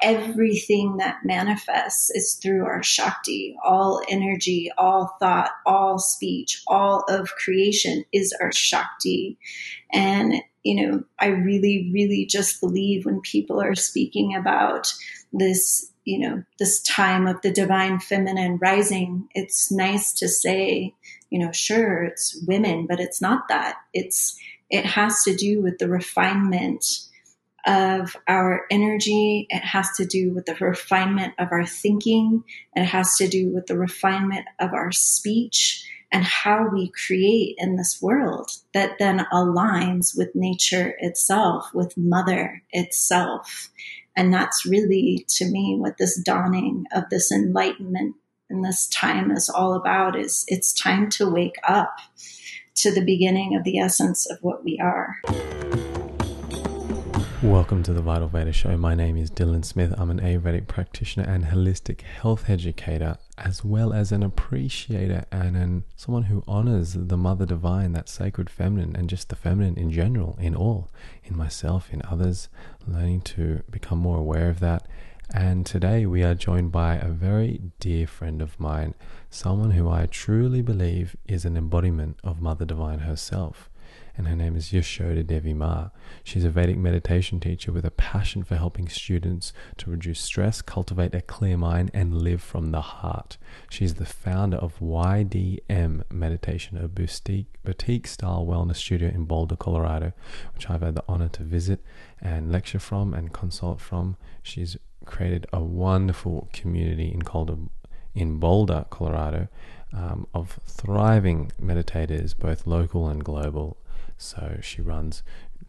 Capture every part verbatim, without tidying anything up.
everything that manifests is through our Shakti. All energy, all thought, all speech, all of creation is our Shakti. And, you know, I really, really just believe when people are speaking about this, you know, this time of the divine feminine rising, it's nice to say, you know, sure, it's women, but it's not that. It's, it has to do with the refinement of our energy. It has to do with the refinement of our thinking. It has to do with the refinement of our speech and how we create in this world that then aligns with nature itself, with Mother itself. And that's really, to me, what this dawning of this enlightenment in this time is all about. Is it's time to wake up to the beginning of the essence of what we are. Welcome to the Vital Veda Show. My name is Dylan Smith. I'm an Ayurvedic practitioner and holistic health educator, as well as an appreciator and an, someone who honors the Mother Divine, that sacred feminine, and just the feminine in general, in all, in myself, in others, learning to become more aware of that. And today we are joined by a very dear friend of mine, someone who I truly believe is an embodiment of Mother Divine herself. And her name is Yashoda Devi Ma. She's a Vedic meditation teacher with a passion for helping students to reduce stress, cultivate a clear mind, and live from the heart. She's the founder of Y D M Meditation, a boutique, boutique-style wellness studio in Boulder, Colorado, which I've had the honor to visit and lecture from and consult from. She's created a wonderful community in Boulder, in Boulder, Colorado, um, of thriving meditators, both local and global. So she runs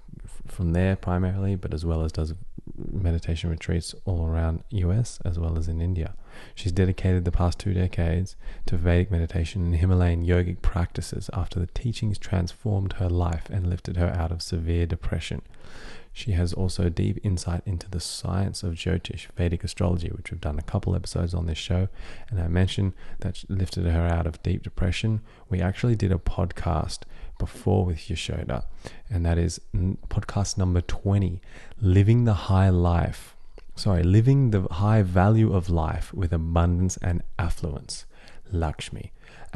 from there primarily, but as well as does meditation retreats all around U S as well as in India. She's dedicated the past two decades to Vedic meditation and Himalayan yogic practices after the teachings transformed her life and lifted her out of severe depression. She has also deep insight into the science of Jyotish, Vedic astrology, which we've done a couple episodes on this show. And I mentioned that lifted her out of deep depression. We actually did a podcast before with Yashoda, and that is podcast number twenty, Living the High Life. Sorry, Living the High Value of Life with Abundance and Affluence, Lakshmi,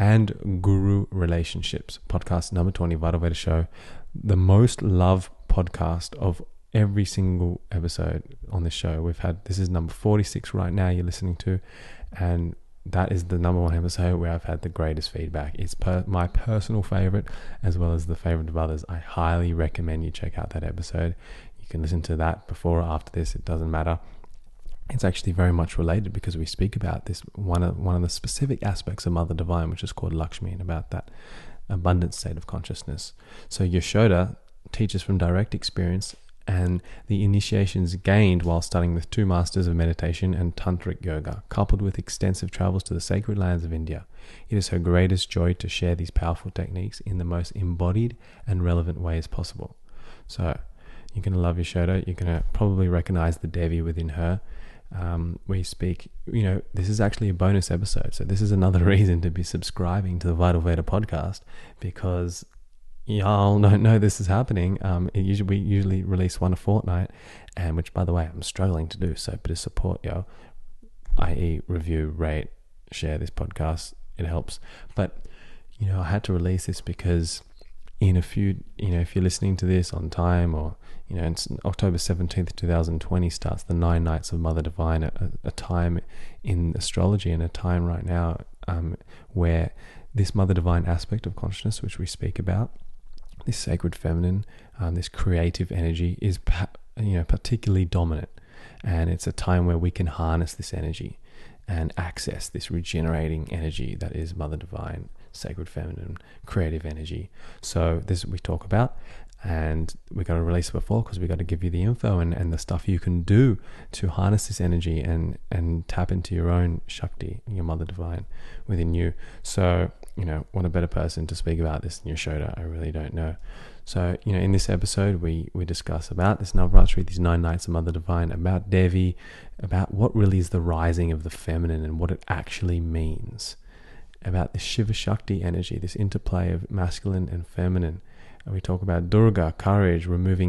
and Guru Relationships. Podcast number twenty, Vital Veda Show, the most loved podcast of every single episode on this show. We've had, this is number forty-six right now you're listening to, and that is the number one episode where I've had the greatest feedback. It's per, my personal favorite as well as the favorite of others. I highly recommend you check out that episode. You can listen to that before or after this, it doesn't matter. It's actually very much related because we speak about this, one of one of the specific aspects of Mother Divine, which is called Lakshmi, and about that abundant state of consciousness. So Yashoda teaches from direct experience and the initiations gained while studying with two masters of meditation and tantric yoga, coupled with extensive travels to the sacred lands of India. It is her greatest joy to share these powerful techniques in the most embodied and relevant ways possible. So you're going to love Yashoda. You're going to probably recognize the Devi within her. Um, we speak, you know, this is actually a bonus episode. So this is another reason to be subscribing to the Vital Veda podcast, because y'all don't know this is happening. Um, it usually, we usually release one a fortnight, and which, by the way, I'm struggling to do. So a bit of support, yo, that is review, rate, share this podcast. It helps. But, you know, I had to release this because in a few, you know, if you're listening to this on time, or, you know, it's October seventeenth, twenty twenty starts the nine nights of Mother Divine, a, a time in astrology and a time right now um, where this Mother Divine aspect of consciousness, which we speak about, this sacred feminine, um, this creative energy is, you know, particularly dominant. And it's a time where we can harness this energy and access this regenerating energy that is Mother Divine, sacred feminine, creative energy. So this we talk about, and we got to release it before because we got to give you the info and, and the stuff you can do to harness this energy and, and tap into your own Shakti, your Mother Divine within you. So, you know, what a better person to speak about this than Yashoda? I really don't know. So, you know, in this episode, we, we discuss about this Navratri, these nine nights of Mother Divine, about Devi, about what really is the rising of the feminine and what it actually means, about the Shiva Shakti energy, this interplay of masculine and feminine. And we talk about Durga, courage, removing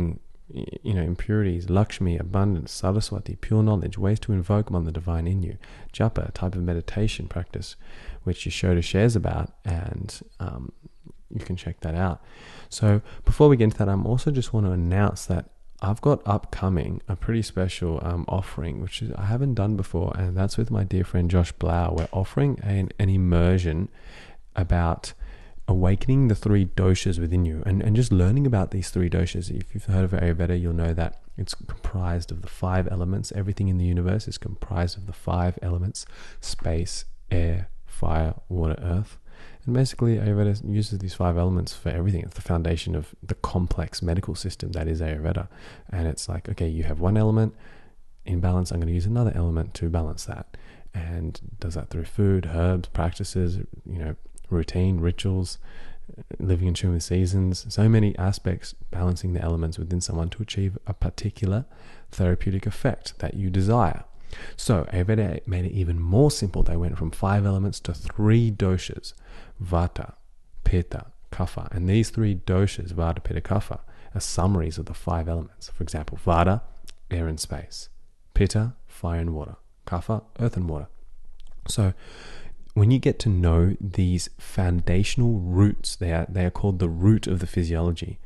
you know, impurities, Lakshmi, abundance, Saraswati, pure knowledge, ways to invoke Mother Divine in you, Japa, a type of meditation practice, which Yashoda shares about, and um, you can check that out. So before we get into that, I'm also just want to announce that I've got upcoming a pretty special um, offering, which is, I haven't done before, and that's with my dear friend Josh Blau. We're offering an, an immersion about awakening the three doshas within you, and, and just learning about these three doshas. If you've heard of Ayurveda, you'll know that it's comprised of the five elements. Everything in the universe is comprised of the five elements: space, air, fire, water, earth. And basically Ayurveda uses these five elements for everything. It's the foundation of the complex medical system that is Ayurveda. And it's like, okay, you have one element in balance, I'm going to use another element to balance that. And does that through food, herbs, practices, you know, routine, rituals, living in tune with seasons, so many aspects balancing the elements within someone to achieve a particular therapeutic effect that you desire. So Ayurveda made it even more simple. They went from five elements to three doshas: Vata, Pitta, Kapha. And these three doshas, Vata, Pitta, Kapha, are summaries of the five elements. For example, Vata, air and space; Pitta, fire and water; Kapha, earth and water. So when you get to know these foundational roots, they are they are called the root of the physiology.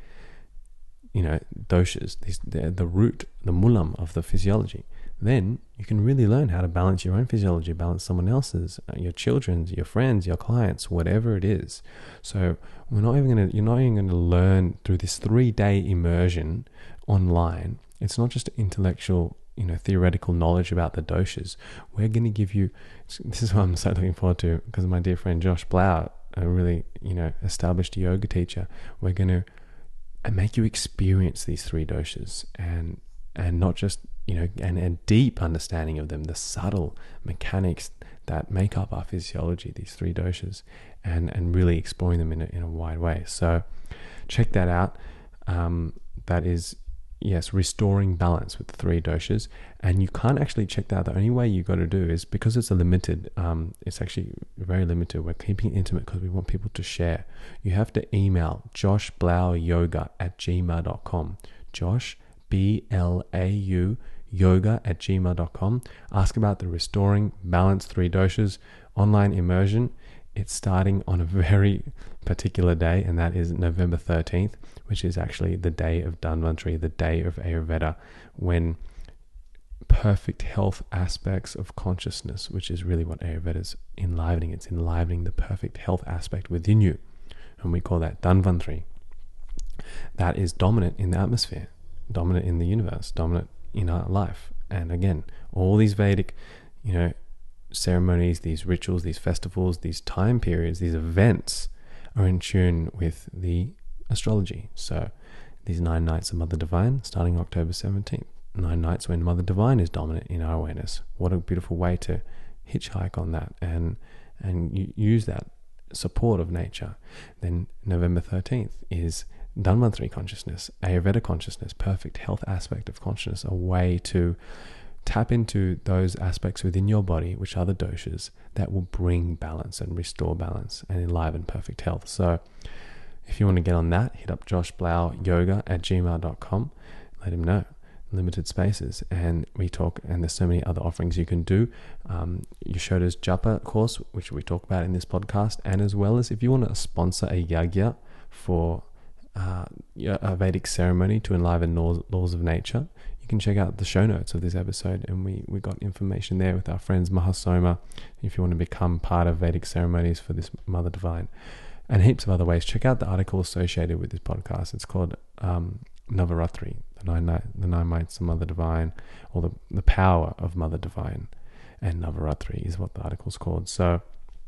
You know, doshas, these, they're the root, the mulam of the physiology. Then you can really learn how to balance your own physiology, balance someone else's, uh, your children's, your friends, your clients, whatever it is. So we're not even going to, you're not even going to learn through this three-day immersion online. It's not just intellectual, you know, theoretical knowledge about the doshas. We're going to give you, this is what I'm so looking forward to, because my dear friend Josh Blau, a really, you know, established yoga teacher, we're going to make you experience these three doshas, and and not just, you know, and a deep understanding of them, the subtle mechanics that make up our physiology, these three doshas, and and really exploring them in a, in a wide way. So check that out. Um, that is, yes, restoring balance with the three doshas. And you can't actually check that out. The only way you got to do is, because it's a limited, um, it's actually very limited. We're keeping it intimate because we want people to share. You have to email joshblauyoga at gmail dot com. Josh, B L A U, yoga at gmail dot com. Ask about the Restoring Balance Three Doshas online immersion. It's starting on a very particular day, and that is November thirteenth, which is actually the day of Dhanvantari, the day of Ayurveda, when perfect health aspects of consciousness, which is really what Ayurveda is enlivening. It's enlivening the perfect health aspect within you. And we call that Dhanvantari. That is dominant in the atmosphere, dominant in the universe, dominant in our life. And again, all these Vedic, you know, ceremonies, these rituals, these festivals, these time periods, these events are in tune with the astrology. So these nine nights of Mother Divine, starting October seventeenth, nine nights when Mother Divine is dominant in our awareness. What a beautiful way to hitchhike on that and and use that support of nature. Then November thirteenth is Dhanvantari consciousness, Ayurveda consciousness, perfect health aspect of consciousness, a way to tap into those aspects within your body, which are the doshas, that will bring balance and restore balance and enliven perfect health. So if you want to get on that, hit up joshblauyoga at gmail dot com. Let him know. Limited spaces, and we talk, and there's so many other offerings you can do. Um, Yashoda's Japa course, which we talk about in this podcast, and as well as if you want to sponsor a yagya for uh, a Vedic ceremony to enliven laws, laws of nature, you can check out the show notes of this episode, and we, we got information there with our friends Mahasoma, if you want to become part of Vedic ceremonies for this Mother Divine, and heaps of other ways. Check out the article associated with this podcast. It's called um, Navaratri, the nine, night, the nine nights of Mother Divine, or the, the power of Mother Divine, and Navaratri is what the article's called. So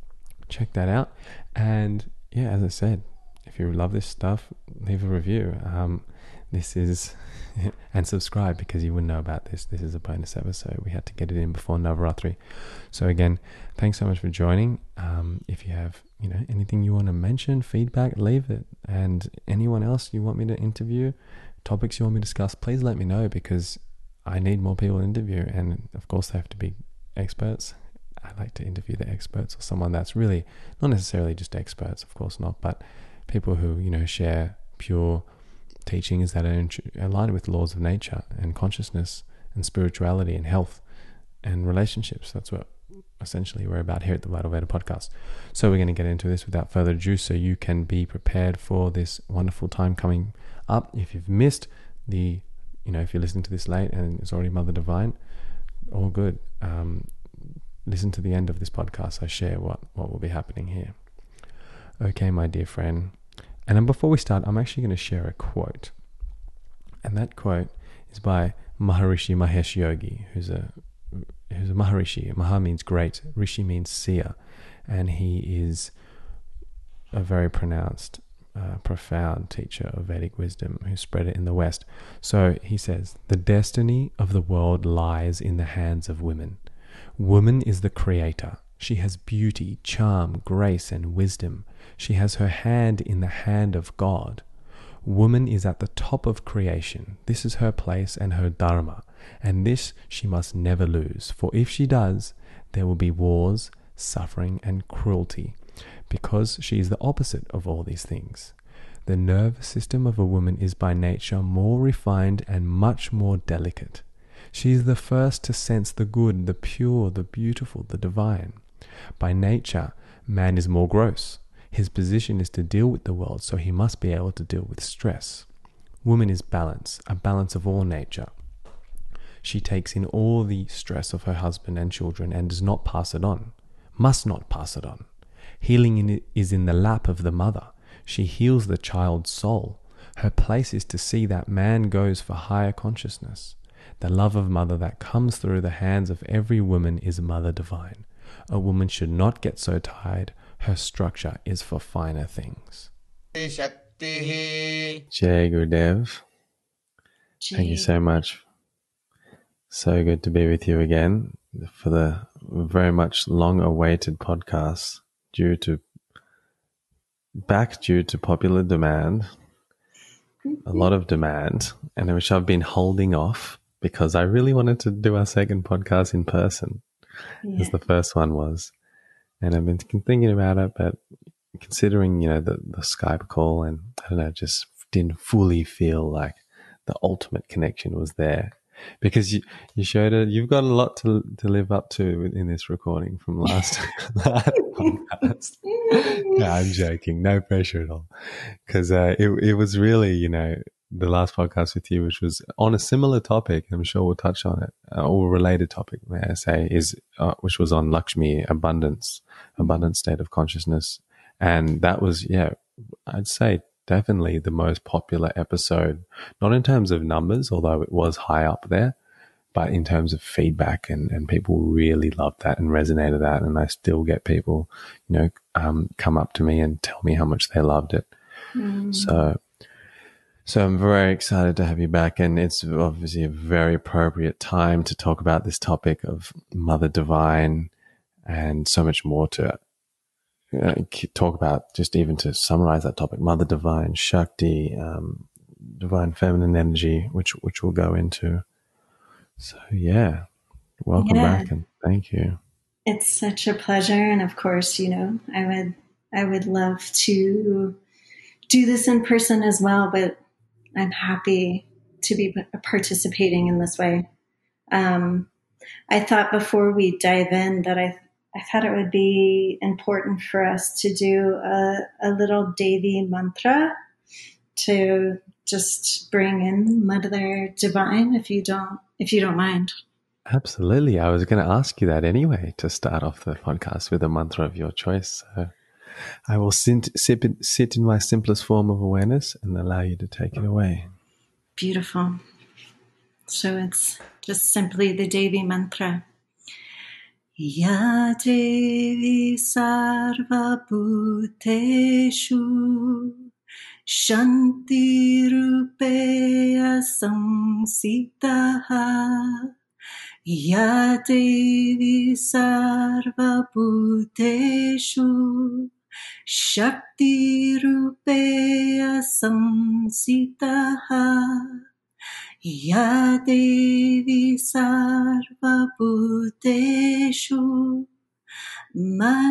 check that out. And yeah, as I said, if you love this stuff, leave a review. Um, this is, and subscribe, because you wouldn't know about this. This is a bonus episode. We had to get it in before Navaratri. So again, thanks so much for joining. Um, if you have, you know, anything you want to mention, feedback, leave it. And anyone else you want me to interview, topics you want me to discuss, please let me know, because I need more people to interview. And of course, they have to be experts. I like to interview the experts, or someone that's really not necessarily just experts, of course not, but people who, you know, share pure teachings that are aligned with laws of nature and consciousness and spirituality and health and relationships. That's what essentially we're about here at the Vital Veda podcast. So we're going to get into this without further ado, so you can be prepared for this wonderful time coming up. If you've missed the, you know, if you're listening to this late and it's already Mother Divine, all good. Um, listen to the end of this podcast. I share what, what will be happening here. Okay, my dear friend. And then before we start, I'm actually going to share a quote. And that quote is by Maharishi Mahesh Yogi, who's a who's a Maharishi. Maha means great, Rishi means seer, and he is a very pronounced, uh, profound teacher of Vedic wisdom who spread it in the West. So he says, the destiny of the world lies in the hands of women. Woman is the creator. She has beauty, charm, grace, and wisdom. She has her hand in the hand of God. Woman is at the top of creation. This is her place and her dharma, and this she must never lose, for if she does, there will be wars, suffering, and cruelty, because she is the opposite of all these things. The nervous system of a woman is by nature more refined and much more delicate. She is the first to sense the good, the pure, the beautiful, the divine. By nature, man is more gross. His position is to deal with the world, so he must be able to deal with stress. Woman is balance, a balance of all nature. She takes in all the stress of her husband and children and does not pass it on, must not pass it on. Healing in it is in the lap of the mother. She heals the child's soul. Her place is to see that man goes for higher consciousness. The love of mother that comes through the hands of every woman is Mother Divine. A woman should not get so tired. Her structure is for finer things. Jai Gurudev. Thank you so much. So good to be with you again for the very much long-awaited podcast due to back due to popular demand, a lot of demand, and which I've been holding off because I really wanted to do our second podcast in person, yeah. as the first one was. And I've been thinking about it, but considering, you know, the, the Skype call, and I don't know, just didn't fully feel like the ultimate connection was there. Because you, you showed it, you've got a lot to to live up to in this recording from last, last podcast. No, I'm joking. No pressure at all. Because uh, it, it was really, you know, the last podcast with you, which was on a similar topic, I'm sure we'll touch on it, uh, or a related topic, may I say, is uh, which was on Lakshmi, abundance, abundant state of consciousness. And that was, yeah, I'd say definitely the most popular episode, not in terms of numbers, although it was high up there, but in terms of feedback, and, and people really loved that and resonated that. And I still get people, you know, um, come up to me and tell me how much they loved it. Mm. So, So I'm very excited to have you back, and it's obviously a very appropriate time to talk about this topic of Mother Divine and so much more to uh, talk about, just even to summarize that topic, Mother Divine, Shakti, um, Divine Feminine Energy, which which we'll go into. So yeah, welcome yeah. back, and thank you. It's such a pleasure, and of course, you know, I would I would love to do this in person as well, but I'm happy to be participating in this way. Um, I thought before we dive in that I I thought it would be important for us to do a, a little Devi mantra to just bring in Mother Divine, if you don't if you don't mind. Absolutely. I was going to ask you that anyway, to start off the podcast with a mantra of your choice. So I will sit, sit, sit in my simplest form of awareness and allow you to take it away. Beautiful. So it's just simply the Devi mantra. Ya Devi Sarva Bhuteshu Shanti Rupeya Samsitaha Ya Devi Sarva Bhuteshu Shakti Rupeya Samsitaha Ya Devi Sarva Bhuteshu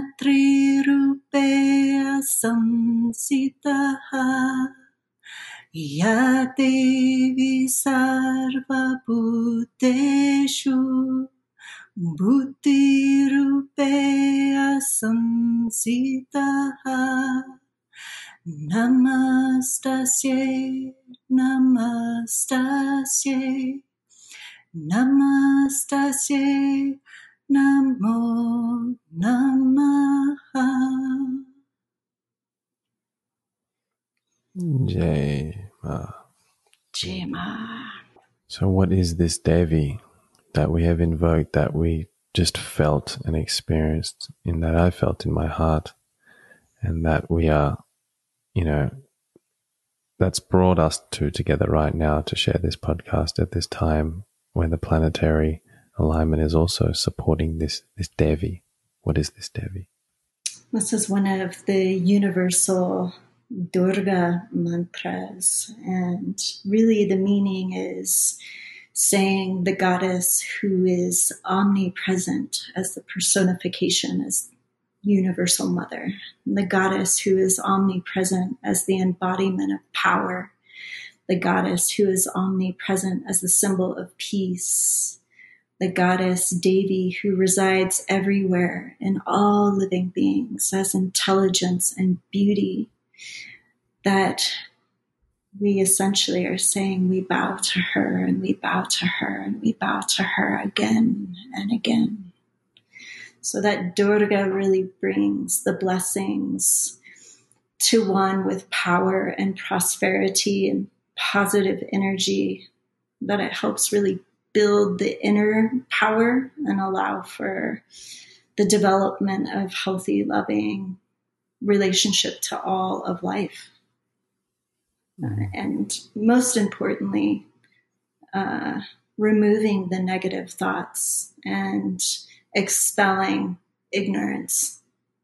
Matri Rupeya Samsitaha Ya Devi Sarva Bhuteshu Buddhi Rupeya Samsitaha Namastasye Namastasye Namastasye Namo Namaha. Jai Ma. Jai Ma. So what is this Devi that we have invoked, that we just felt and experienced, in that I felt in my heart, and that we are, you know, that's brought us two together right now to share this podcast at this time when the planetary alignment is also supporting this, this Devi. What is this Devi? This is one of the universal Durga mantras, and really the meaning is saying the goddess who is omnipresent as the personification, as universal mother, the goddess who is omnipresent as the embodiment of power, the goddess who is omnipresent as the symbol of peace, the goddess Devi who resides everywhere in all living beings as intelligence and beauty, that we essentially are saying we bow to her and we bow to her and we bow to her again and again. So that Durga really brings the blessings to one with power and prosperity and positive energy, that it helps really build the inner power and allow for the development of healthy, loving relationship to all of life. Uh, and most importantly, uh, removing the negative thoughts and expelling ignorance.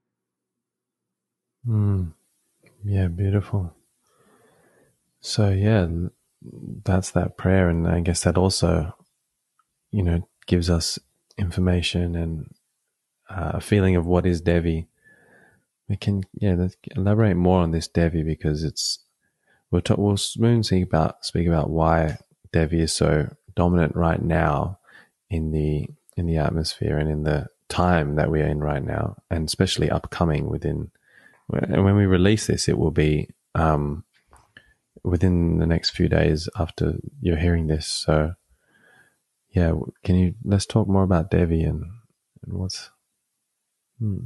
Mm. Yeah, beautiful. So yeah, that's that prayer, and I guess that also, you know, gives us information and uh, a feeling of what is Devi. We can, yeah, let's elaborate more on this Devi, because it's we'll talk, we'll soon speak about speak about why Devi is so dominant right now in the in the atmosphere and in the time that we are in right now, and especially upcoming within. And when we release this, it will be um, within the next few days after you're hearing this. So, yeah, can you let's talk more about Devi and, and what's. Hmm.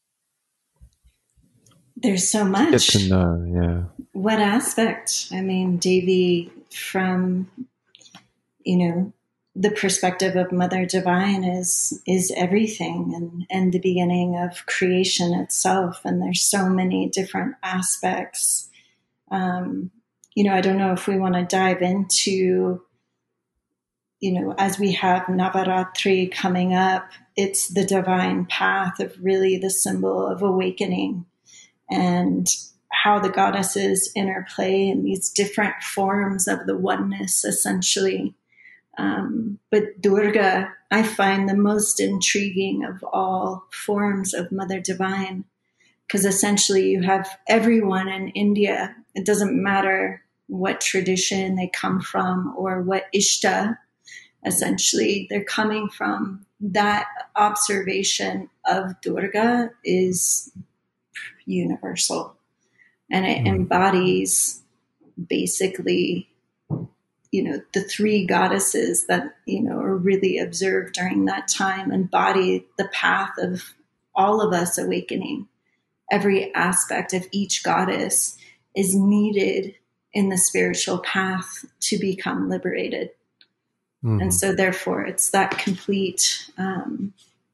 There's so much. Get to know, yeah. What aspect? I mean, Devi, from, you know, the perspective of Mother Divine, is is everything, and, and the beginning of creation itself. And there's so many different aspects. Um, you know, I don't know if we want to dive into, you know, as we have Navaratri coming up, it's the divine path of really the symbol of awakening, and how the goddesses interplay in these different forms of the oneness, essentially. Um, but Durga, I find the most intriguing of all forms of Mother Divine, because essentially you have everyone in India. It doesn't matter what tradition they come from or what Ishta, essentially, they're coming from. That observation of Durga is universal, and it mm. embodies basically, you know, the three goddesses that, you know, are really observed during that time, embody the path of all of us awakening. Every aspect of each goddess is needed in the spiritual path to become liberated. Mm. And so therefore it's that complete, um,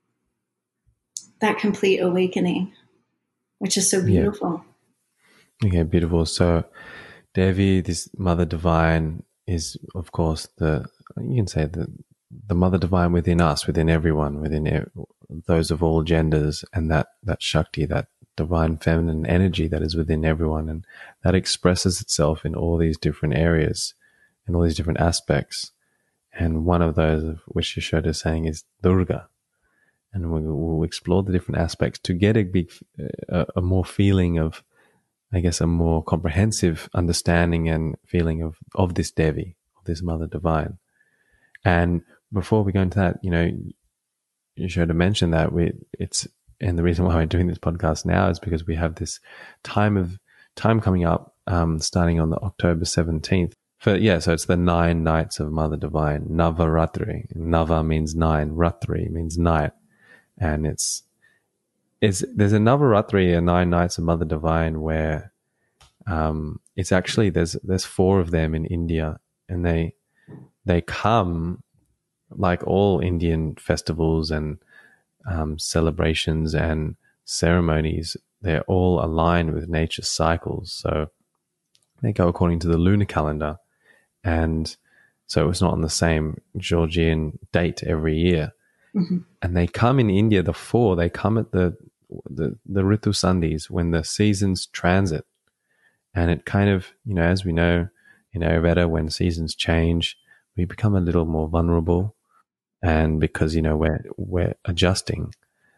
that complete awakening, which is so beautiful. Yeah. Okay, beautiful. So Devi, this Mother Divine, is of course the, you can say the the Mother Divine within us, within everyone, within e- those of all genders, and that that Shakti, that divine feminine energy that is within everyone, and that expresses itself in all these different areas, in all these different aspects. And one of those of which Yashoda is saying is Durga. And we'll, we'll explore the different aspects to get a big, a, a more feeling of I guess, a more comprehensive understanding and feeling of, of this Devi, of this Mother Divine. And before we go into that, you know, you should have mentioned that we, it's, and the reason why we're doing this podcast now is because we have this time of time coming up, um, starting on the October seventeenth. For, yeah, so it's the nine nights of Mother Divine, Navaratri. Nava means nine, Ratri means night. And it's, it's, there's a Navaratri, a nine nights of Mother Divine, where, um, it's actually, there's, there's four of them in India, and they, they come like all Indian festivals and, um, celebrations and ceremonies. They're all aligned with nature's cycles. So they go according to the lunar calendar. And so it's not on the same Georgian date every year. Mm-hmm. And they come in India, the four, they come at the, the, the Ritu Sandhis, when the seasons transit. And it kind of, you know, as we know in Ayurveda, when seasons change, we become a little more vulnerable. And because, you know, we're, we're adjusting.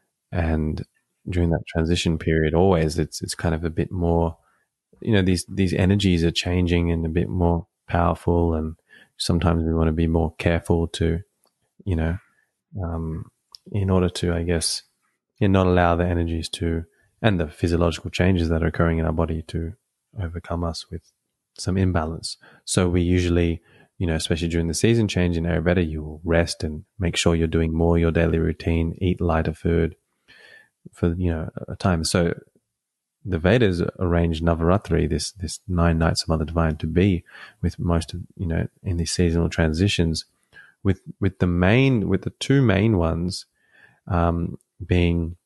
And during that transition period, always it's, it's kind of a bit more, you know, these, these energies are changing and a bit more powerful, and sometimes we want to be more careful to, you know, um, in order to, I guess, you know, not allow the energies to, and the physiological changes that are occurring in our body to overcome us with some imbalance. So we usually, you know, especially during the season change in Ayurveda, you will rest and make sure you're doing more your daily routine, eat lighter food for, you know, a time. So the Vedas arranged Navaratri, this this nine nights of Mother Divine, to be with most of, you know, in these seasonal transitions, with with the main, with the two main ones um, being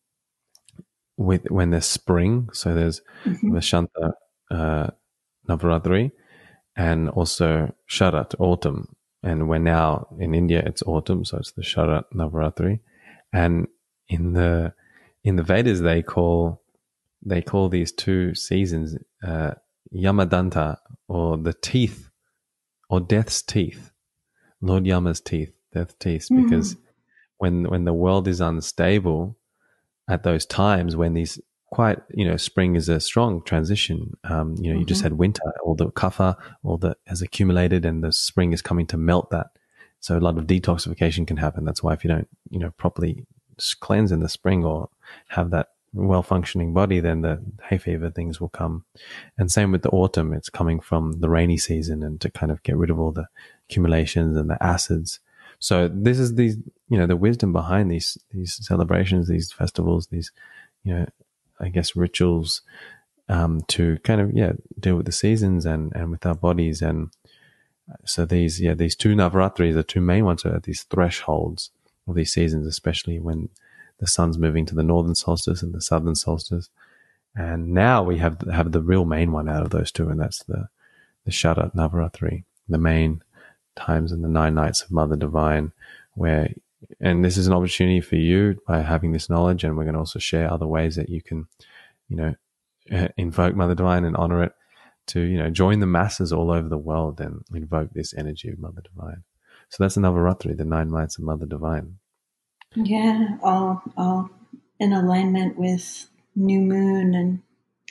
with when there's spring. So there's mm-hmm. Vasanta uh, Navaratri, and also Sharat, autumn. And we're now in India, it's autumn, so it's the Sharat Navaratri. And in the in the Vedas, they call They call these two seasons uh, Yamadanta, or the teeth, or death's teeth, Lord Yama's teeth, death's teeth, mm-hmm. because when when the world is unstable at those times, when these quite, you know, spring is a strong transition. Um, you know, mm-hmm. you just had winter, all the kapha, all that has accumulated, and the spring is coming to melt that. So a lot of detoxification can happen. That's why if you don't, you know, properly cleanse in the spring or have that well-functioning body, then the hay fever things will come. And same with the autumn, it's coming from the rainy season, and to kind of get rid of all the accumulations and the acids. So this is the, you know, the wisdom behind these these celebrations, these festivals, these, you know, I guess rituals, um, to kind of, yeah, deal with the seasons and, and with our bodies. And so these, yeah, these two Navaratris, the two main ones, are these thresholds of these seasons, especially when the sun's moving to the northern solstice and the southern solstice. And now we have have the real main one out of those two, and that's the, the Sharat Navaratri, the main times in the nine nights of Mother Divine, where, and this is an opportunity for you by having this knowledge, and we're going to also share other ways that you can, you know, invoke Mother Divine and honor it, to, you know, join the masses all over the world and invoke this energy of Mother Divine. So that's the Navaratri, the nine nights of Mother Divine. Yeah, all all in alignment with new moon and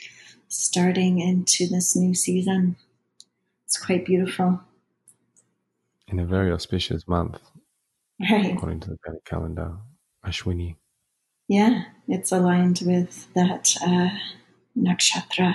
starting into this new season. It's quite beautiful. In a very auspicious month, right? According to the Vedic calendar, Ashwini. Yeah, it's aligned with that uh, nakshatra.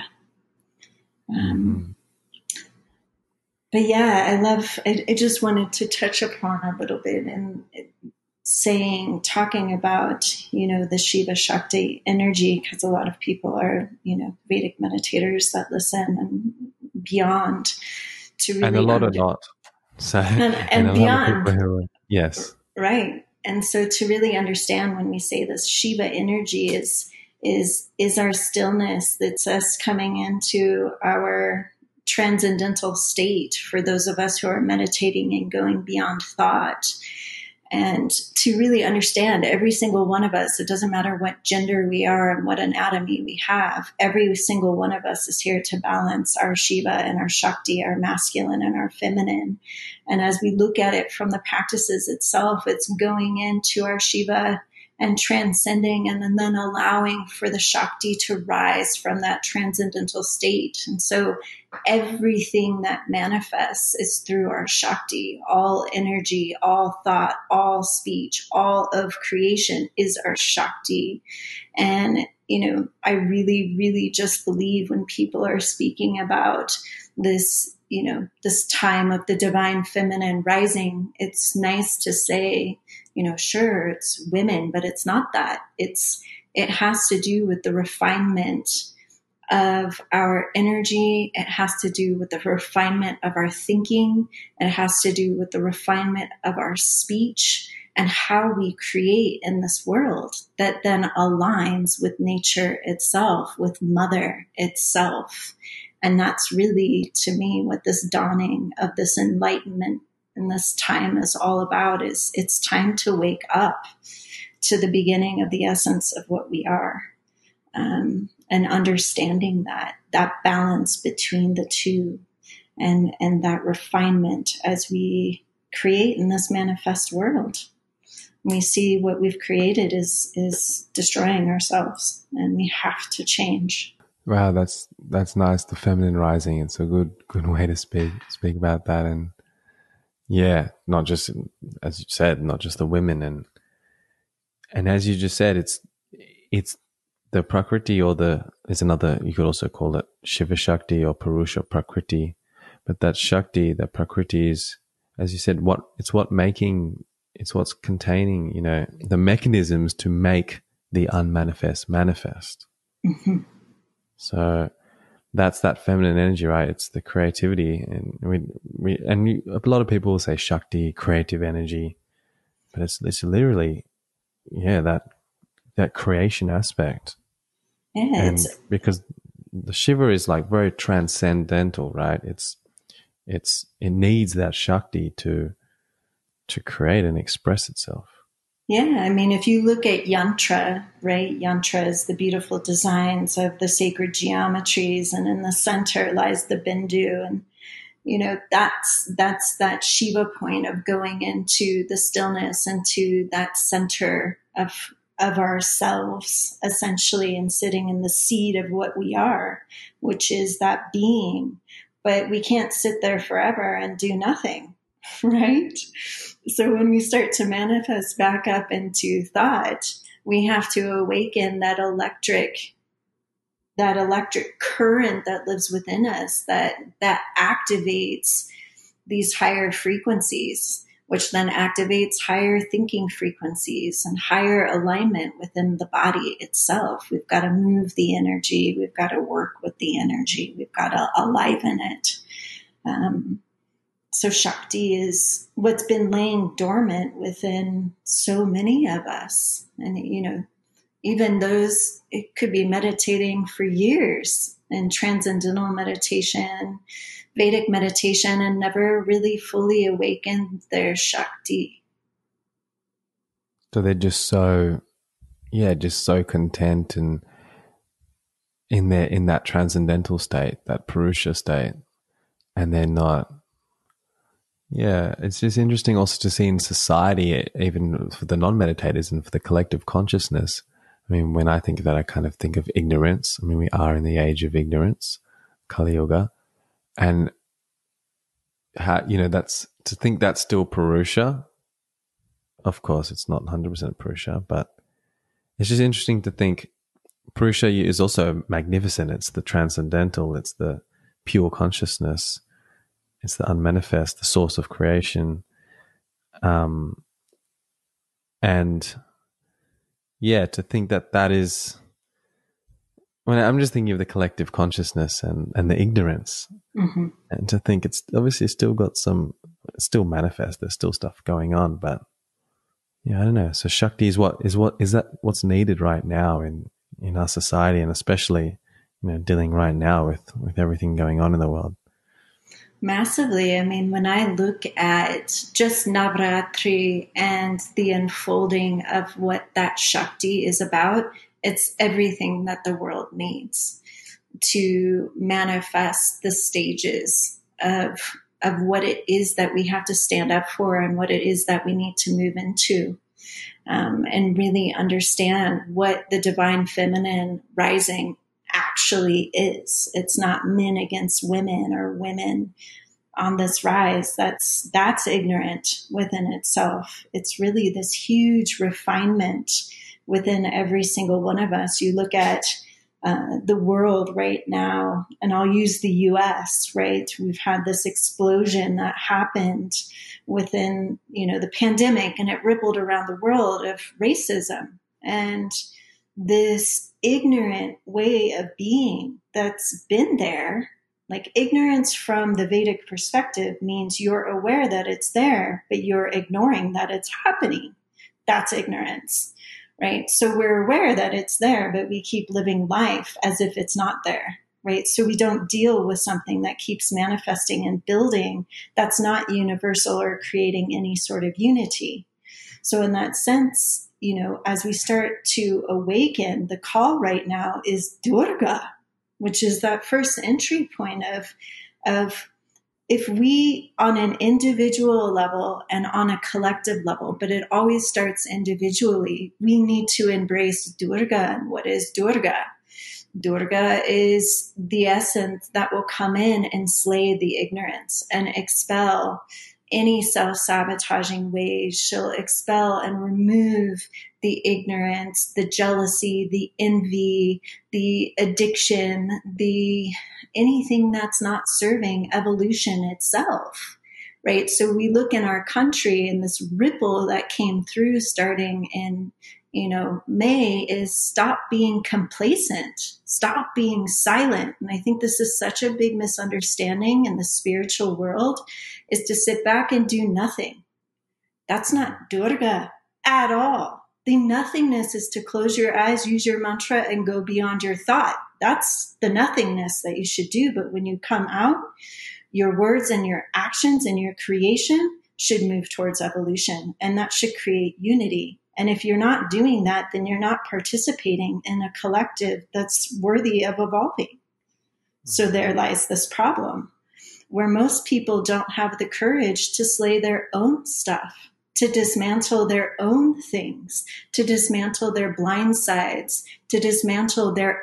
Um, mm-hmm. But yeah, I love. I, I just wanted to touch upon a little bit and. It, saying, talking about, you know, the Shiva Shakti energy, because a lot of people are, you know, Vedic meditators that listen and beyond to really. And a lot under- are not. So, and, and, and beyond. Who are, yes. Right. And so to really understand when we say this Shiva energy is, is, is our stillness. That's us coming into our transcendental state for those of us who are meditating and going beyond thought. And to really understand every single one of us, it doesn't matter what gender we are and what anatomy we have, every single one of us is here to balance our Shiva and our Shakti, our masculine and our feminine. And as we look at it from the practices itself, it's going into our Shiva and transcending, and then, then allowing for the Shakti to rise from that transcendental state. And so everything that manifests is through our Shakti. All energy, all thought, all speech, all of creation is our Shakti. And, you know, I really, really just believe when people are speaking about this, you know, this time of the divine feminine rising, it's nice to say, you know, sure, it's women, but it's not that. It's, it has to do with the refinement of our energy. It has to do with the refinement of our thinking. It has to do with the refinement of our speech and how we create in this world that then aligns with nature itself, with Mother itself. And that's really, to me, what this dawning of this enlightenment in this time is all about. Is it's time to wake up to the beginning of the essence of what we are, um, and understanding that, that balance between the two, and, and that refinement as we create in this manifest world. We see what we've created is, is destroying ourselves, and we have to change. Wow, that's that's nice. The feminine rising. It's a good good way to speak speak about that. And yeah, not just, as you said, not just the women, and and as you just said, it's it's the Prakriti, or the there's another, you could also call it Shiva Shakti or Purusha Prakriti, but that Shakti, that Prakriti is, as you said, what it's what making it's what's containing, you know, the mechanisms to make the unmanifest manifest. Mm-hmm. So that's that feminine energy, right? It's the creativity, and we, we and you, a lot of people will say Shakti, creative energy, but it's it's literally, yeah, that that creation aspect. Yeah, and it's, because the Shiva is like very transcendental, right? It's it's it needs that Shakti to to create and express itself. yeah, I mean, if you look at yantra, right? Yantra is the beautiful designs of the sacred geometries, and in the center lies the Bindu, and you know that's that's that Shiva point of going into the stillness, into that center of of ourselves, essentially, and sitting in the seed of what we are, which is that being. But we can't sit there forever and do nothing. Right? So when we start to manifest back up into thought, we have to awaken that electric, that electric current that lives within us, that, that activates these higher frequencies, which then activates higher thinking frequencies and higher alignment within the body itself. We've got to move the energy. We've got to work with the energy. We've got to aliven it. Um, So Shakti is what's been laying dormant within so many of us. And, you know, even those, it could be meditating for years in transcendental meditation, Vedic meditation, and never really fully awakened their Shakti. So they're just so, yeah, just so content and in their, in that transcendental state, that Purusha state, and they're not. Yeah, it's just interesting also to see in society, even for the non-meditators and for the collective consciousness. I mean, when I think of that, I kind of think of ignorance. I mean, we are in the age of ignorance, Kali Yuga, and how, you know, that's to think that's still Purusha. Of course, it's not one hundred percent Purusha, but it's just interesting to think Purusha is also magnificent. It's the transcendental, it's the pure consciousness. It's the unmanifest, the source of creation. Um, and yeah, to think that that is, when I'm just thinking of the collective consciousness and, and the ignorance, Mm-hmm. and to think it's obviously still got some, it's still manifest. There's still stuff going on, but yeah, I don't know. So Shakti is what is what is that what's needed right now in, in our society, and especially, you know, dealing right now with, with everything going on in the world. Massively. I mean, when I look at just Navratri and the unfolding of what that Shakti is about, it's everything that the world needs to manifest the stages of, of what it is that we have to stand up for and what it is that we need to move into. um, and really understand what the divine feminine rising actually is. It's not men against women or women on this rise. That's that's ignorant within itself. It's really this huge refinement within every single one of us. You look at uh, the world right now, and I'll use the U S, right? We've had this explosion that happened within, you know, the pandemic, and it rippled around the world of racism and this ignorant way of being that's been there. Like, ignorance from the Vedic perspective means you're aware that it's there, but you're ignoring that it's happening. That's ignorance, right? So we're aware that it's there, but we keep living life as if it's not there, right? So we don't deal with something that keeps manifesting and building that's not universal or creating any sort of unity. So in that sense, you know, as we start to awaken, the call right now is Durga, which is that first entry point of, of if we, on an individual level and on a collective level, but it always starts individually, we need to embrace Durga. And what is Durga? Durga is the essence that will come in and slay the ignorance and expel any self-sabotaging ways. She'll expel and remove the ignorance, the jealousy, the envy, the addiction, the anything that's not serving evolution itself, right? So we look in our country, and this ripple that came through starting in, you know, May is stop being complacent, stop being silent. And I think this is such a big misunderstanding in the spiritual world, is to sit back and do nothing. That's not Durga at all. The nothingness is to close your eyes, use your mantra, and go beyond your thought. That's the nothingness that you should do. But when you come out, your words and your actions and your creation should move towards evolution, and that should create unity. And if you're not doing that, then you're not participating in a collective that's worthy of evolving. So there lies this problem, where most people don't have the courage to slay their own stuff, to dismantle their own things, to dismantle their blind sides, to dismantle their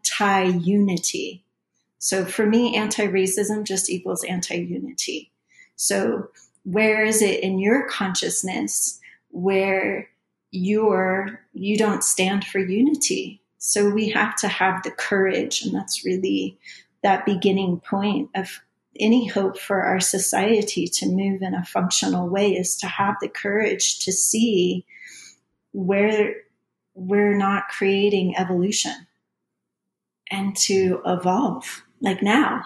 anti-unity. So for me, anti-racism just equals anti-unity. So where is it in your consciousness where you're, you don't stand for unity? So we have to have the courage, and that's really that beginning point of any hope for our society to move in a functional way, is to have the courage to see where we're not creating evolution and to evolve, like now.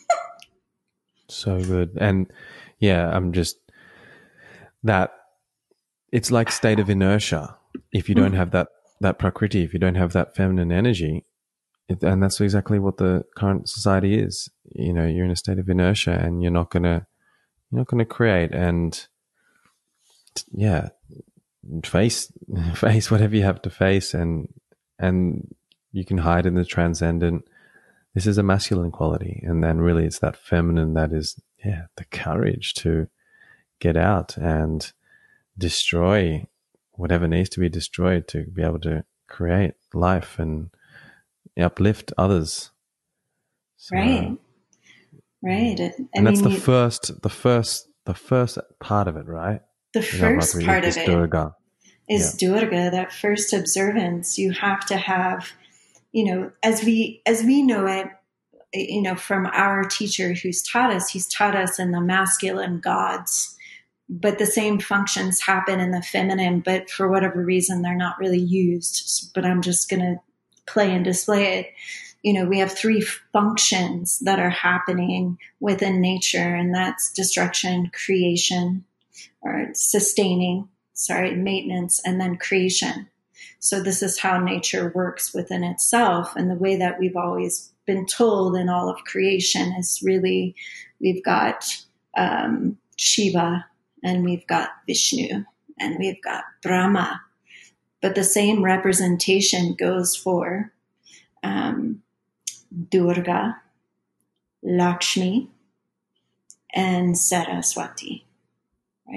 So good. And yeah, I'm just that it's like state of inertia. If you don't have that, that prakriti, if you don't have that feminine energy, it, and that's exactly what the current society is. You know, you're in a state of inertia, and you're not gonna, you're not gonna create. And yeah, face face whatever you have to face, and and you can hide in the transcendent. This is a masculine quality, and then really it's that feminine that is, yeah, the courage to get out and destroy whatever needs to be destroyed to be able to create life and uplift others. So, right. Right. I and mean, that's the you, first, the first, the first part of it, right? the You first Navratri part is of it Durga. is Yeah. Durga, that first observance. You have to have, you know, as we, as we know it, you know, from our teacher who's taught us, he's taught us in the masculine gods, but the same functions happen in the feminine, but for whatever reason, they're not really used. But I'm just going to play and display it. You know, we have three functions that are happening within nature, and that's destruction, creation, or sustaining, sorry, maintenance, and then creation. So this is how nature works within itself. And the way that we've always been told in all of creation is really, we've got um, Shiva, and we've got Vishnu, and we've got Brahma. But the same representation goes for um, Durga, Lakshmi, and Saraswati, right?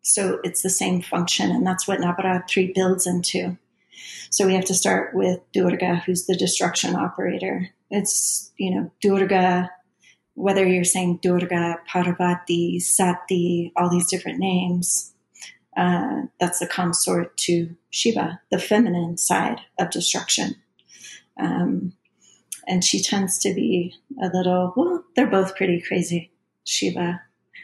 So it's the same function, and that's what Navaratri builds into. So we have to start with Durga, who's the destruction operator. It's, you know, Durga, whether you're saying Durga, Parvati, Sati, all these different names, uh, that's the consort to Shiva, the feminine side of destruction. Um, and she tends to be a little, well, they're both pretty crazy, Shiva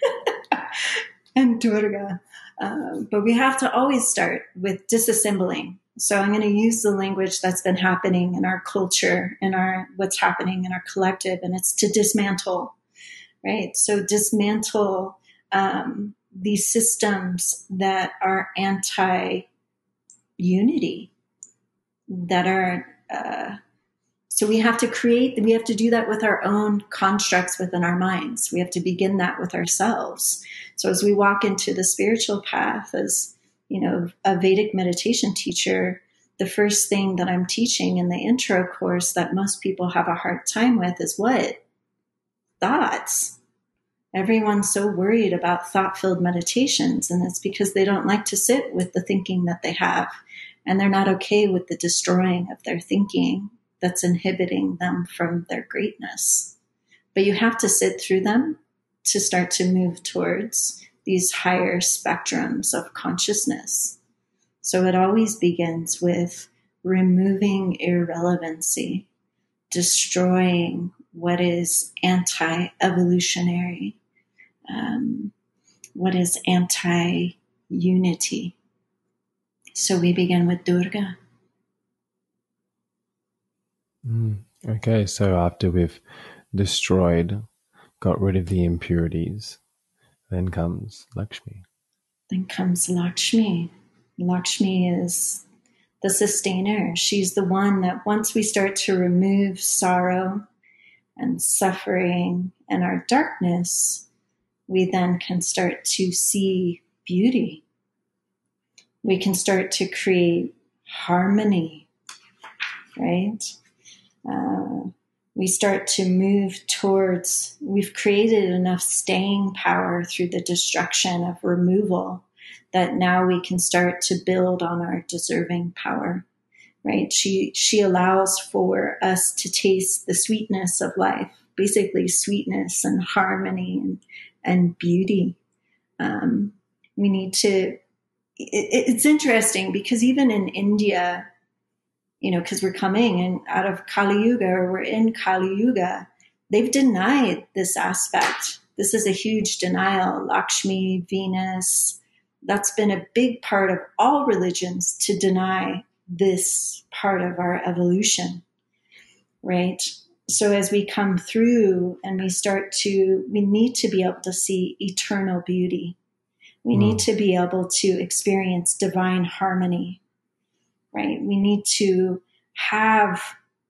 and Durga. Um, but we have to always start with disassembling. So I'm going to use the language that's been happening in our culture, in our what's happening in our collective, and it's to dismantle, right? So dismantle um, these systems that are anti-unity, that are. Uh, so we have to create. We have to do that with our own constructs within our minds. We have to begin that with ourselves. So as we walk into the spiritual path, as you know, a Vedic meditation teacher, the first thing that I'm teaching in the intro course that most people have a hard time with is what? Thoughts. Everyone's so worried about thought-filled meditations, and it's because they don't like to sit with the thinking that they have, and they're not okay with the destroying of their thinking that's inhibiting them from their greatness. But you have to sit through them to start to move towards these higher spectrums of consciousness. So it always begins with removing irrelevancy, destroying what is anti-evolutionary, um, what is anti-unity. So we begin with Durga. Mm, okay, so after we've destroyed, got rid of the impurities, then comes Lakshmi. Then comes Lakshmi. Lakshmi is the sustainer. She's the one that once we start to remove sorrow and suffering and our darkness, we then can start to see beauty. We can start to create harmony, right? Uh, we start to move towards, we've created enough staying power through the destruction of removal that now we can start to build on our deserving power, right? She, she allows for us to taste the sweetness of life, basically sweetness and harmony and, and beauty. Um, we need to, it, it's interesting because even in India, you know, because we're coming in out of Kali Yuga, or we're in Kali Yuga, they've denied this aspect. This is a huge denial. Lakshmi, Venus, that's been a big part of all religions to deny this part of our evolution, right? So as we come through and we start to, we need to be able to see eternal beauty. We mm. need to be able to experience divine harmony, right? We need to have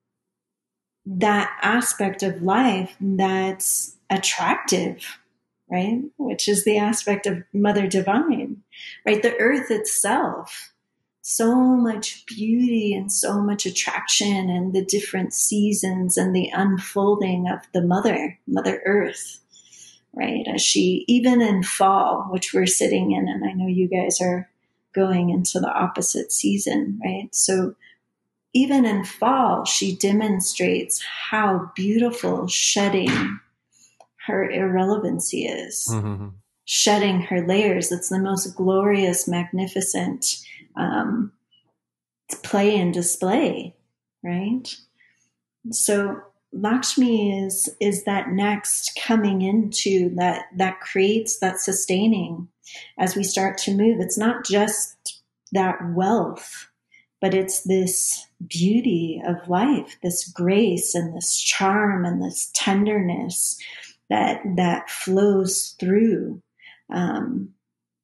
that aspect of life that's attractive, right? Which is the aspect of Mother Divine, right? The earth itself, so much beauty and so much attraction, and the different seasons and the unfolding of the Mother, Mother Earth, right? As she, even in fall, which we're sitting in, and I know you guys are going into the opposite season, right? So even in fall, she demonstrates how beautiful shedding her irrelevancy is, mm-hmm. shedding her layers. It's the most glorious, magnificent um, play and display, right? So Lakshmi is is that next coming into that that creates that sustaining as we start to move. It's not just that wealth, but it's this beauty of life, this grace and this charm and this tenderness that that flows through um,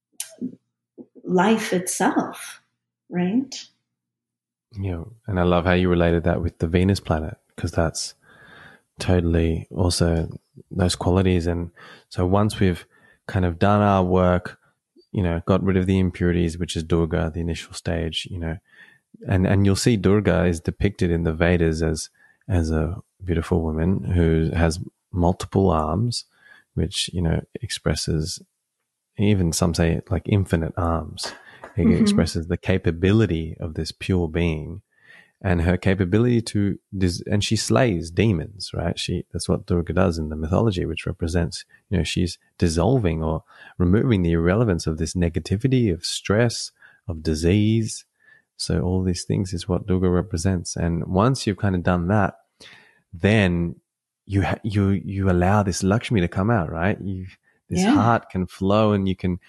life itself, right? Yeah, and I love how you related that with the Venus planet, because that's totally also those qualities. And so once we've kind of done our work, you know, got rid of the impurities, which is Durga, the initial stage, you know, and, and you'll see Durga is depicted in the Vedas as, as a beautiful woman who has multiple arms, which, you know, expresses even some say like infinite arms. It mm-hmm. expresses the capability of this pure being and her capability to, dis- and she slays demons, right? She, that's what Durga does in the mythology, which represents, you know, she's dissolving or removing the irrelevance of this negativity, of stress, of disease. So all these things is what Durga represents. And once you've kind of done that, then you, ha- you, you allow this Lakshmi to come out, right? You, this yeah. heart can flow and you can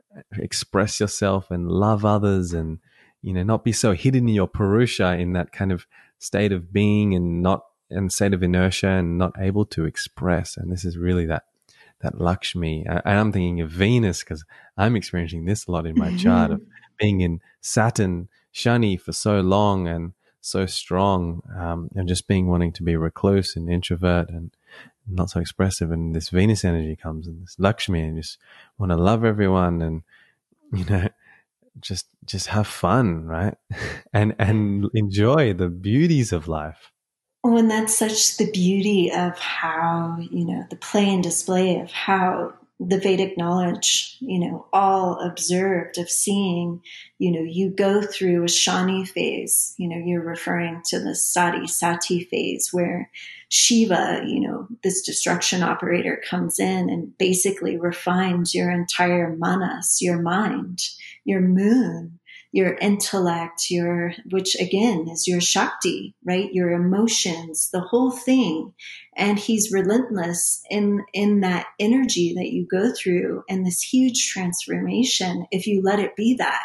express yourself and love others and, you know, not be so hidden in your Purusha, in that kind of state of being and not, and state of inertia and not able to express. And this is really that, that Lakshmi. And I'm thinking of Venus because I'm experiencing this a lot in my mm-hmm. chart of being in Saturn, Shani for so long and so strong, um, and just being wanting to be recluse and introvert and not so expressive. And this Venus energy comes and this Lakshmi and just want to love everyone and, you know, just just have fun, right? and and enjoy the beauties of life. Oh, and that's such the beauty of how, you know, the play and display of how the Vedic knowledge, you know, all observed of seeing, you know, you go through a Shani phase, you know, you're referring to the Sati, Sati phase where Shiva, you know, this destruction operator comes in and basically refines your entire manas, your mind, your moon, your intellect, your, which again is your Shakti, right? Your emotions, the whole thing. And he's relentless in, in that energy that you go through and this huge transformation if you let it be that.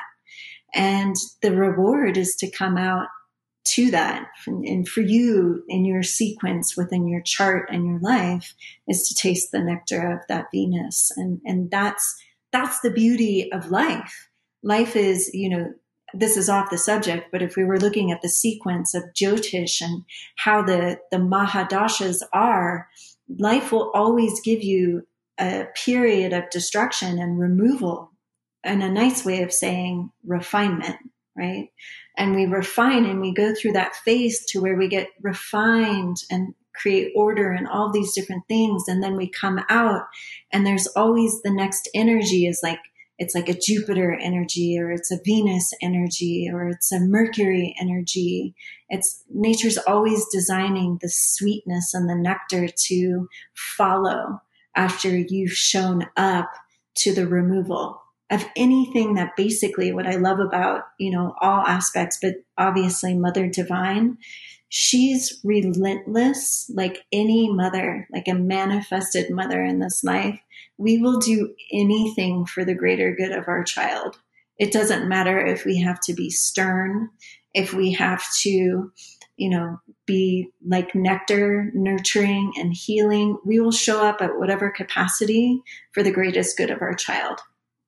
And the reward is to come out to that. And for you in your sequence within your chart and your life is to taste the nectar of that Venus. And, and that's, that's the beauty of life. Life is, you know, this is off the subject, but if we were looking at the sequence of Jyotish and how the, the Mahadashas are, life will always give you a period of destruction and removal, and a nice way of saying refinement, right? And we refine and we go through that phase to where we get refined and create order and all these different things. And then we come out and there's always the next energy is like, it's like a Jupiter energy, or it's a Venus energy, or it's a Mercury energy. It's nature's always designing the sweetness and the nectar to follow after you've shown up to the removal of anything that basically what I love about, you know, all aspects, but obviously Mother Divine, she's relentless like any mother, like a manifested mother in this life. We will do anything for the greater good of our child. It doesn't matter if we have to be stern, if we have to, you know, be like nectar, nurturing and healing. We will show up at whatever capacity for the greatest good of our child.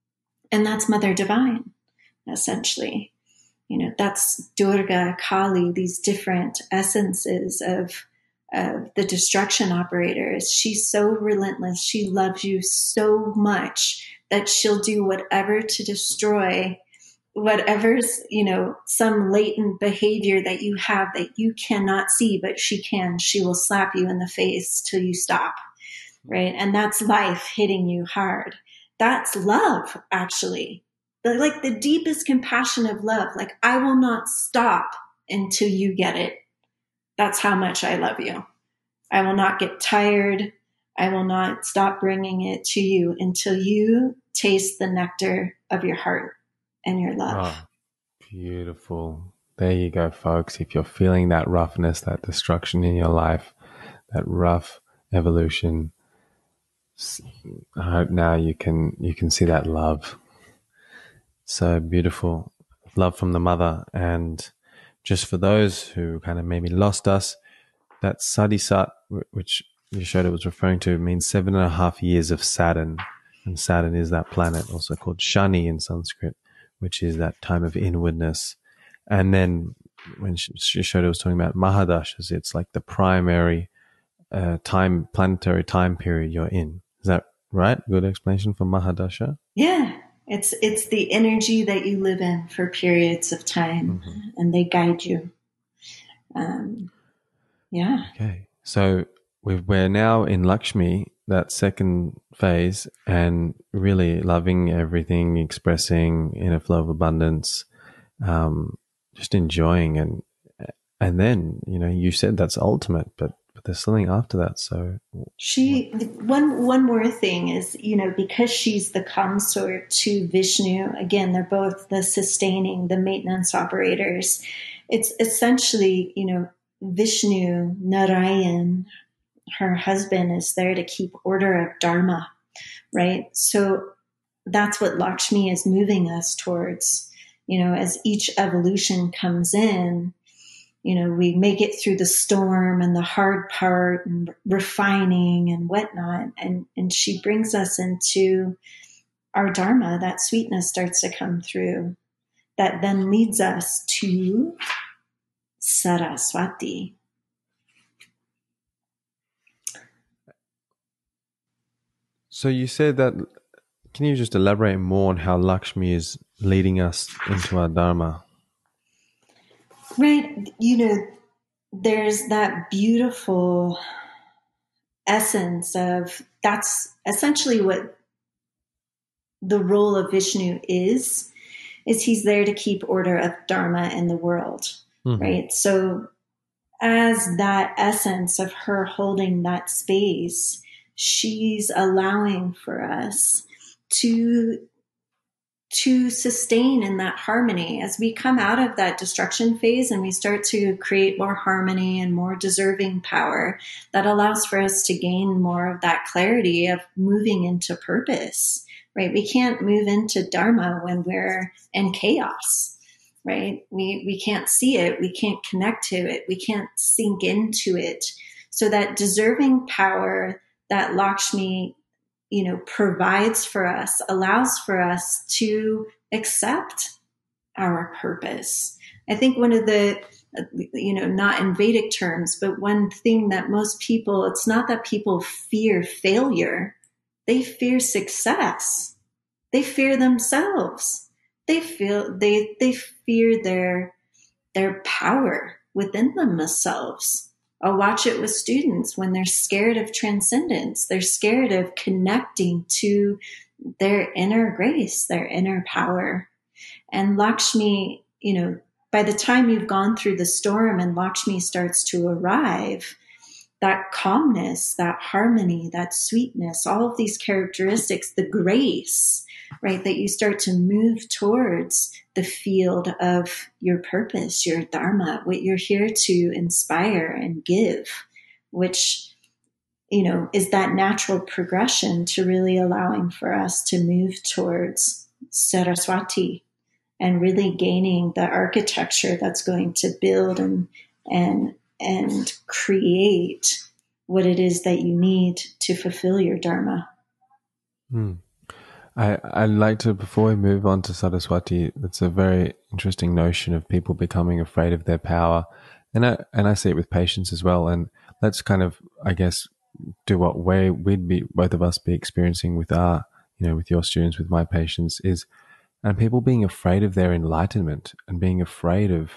And that's Mother Divine, essentially. You know, that's Durga, Kali, these different essences of of the destruction operators. She's so relentless. She loves you so much that she'll do whatever to destroy whatever's, you know, some latent behavior that you have that you cannot see, but she can. She will slap you in the face till you stop, right? And that's life hitting you hard. That's love, actually. The, like the deepest compassion of love. Like, I will not stop until you get it. That's how much I love you. I will not get tired. I will not stop bringing it to you until you taste the nectar of your heart and your love. Oh, beautiful. There you go, folks. If you're feeling that roughness, that destruction in your life, that rough evolution, I hope now you can you can see that love. So beautiful. Love from the mother. And just for those who kind of maybe lost us, that Sadisat, which Yashoda was referring to, means seven and a half years of Saturn. And Saturn is that planet, also called Shani in Sanskrit, which is that time of inwardness. And then when Yashoda was talking about Mahadashas, it's like the primary uh, time, planetary time period you're in. Is that right? Good explanation for Mahadasha? Yeah. It's it's the energy that you live in for periods of time, mm-hmm. and they guide you. Um, yeah. Okay. So we've, we're now in Lakshmi, that second phase and really loving everything, expressing in a flow of abundance, um, just enjoying, and and then, you know, you said that's ultimate, but but there's something after that. So She one one more thing is, you know, because she's the consort to Vishnu, again, they're both the sustaining, the maintenance operators. It's essentially, you know, Vishnu, Narayan, her husband, is there to keep order of Dharma, right? So that's what Lakshmi is moving us towards. You know, as each evolution comes in, you know, we make it through the storm and the hard part and refining and whatnot. And, and she brings us into our Dharma. That sweetness starts to come through. That then leads us to Saraswati. So you said that, can you just elaborate more on how Lakshmi is leading us into our Dharma? Right. You know, there's that beautiful essence of, that's essentially what the role of Vishnu is, is he's there to keep order of Dharma in the world, mm-hmm. right? So as that essence of her holding that space, she's allowing for us to to sustain in that harmony as we come out of that destruction phase and we start to create more harmony and more deserving power. That allows for us to gain more of that clarity of moving into purpose, right? We can't move into Dharma when we're in chaos, right? We, we can't see it. We can't connect to it. We can't sink into it. So that deserving power that Lakshmi, you know, provides for us, allows for us to accept our purpose. I think one of the, you know, not in Vedic terms, but one thing that most people, it's not that people fear failure. They fear success. They fear themselves. They feel, they, they fear their, their power within themselves. I'll watch it with students when they're scared of transcendence. They're scared of connecting to their inner grace, their inner power. And Lakshmi, you know, by the time you've gone through the storm and Lakshmi starts to arrive, that calmness, that harmony, that sweetness, all of these characteristics, the grace, right, that you start to move towards the field of your purpose, your Dharma, what you're here to inspire and give, which, you know, is that natural progression to really allowing for us to move towards Saraswati and really gaining the architecture that's going to build and, and, and create what it is that you need to fulfill your Dharma. Hmm. I, I'd like to, before we move on to Saraswati, it's a very interesting notion of people becoming afraid of their power. And I, and I see it with patients as well. And let's kind of, I guess, do what we, we'd be, both of us be experiencing with our, you know, with your students, with my patients is, and people being afraid of their enlightenment and being afraid of,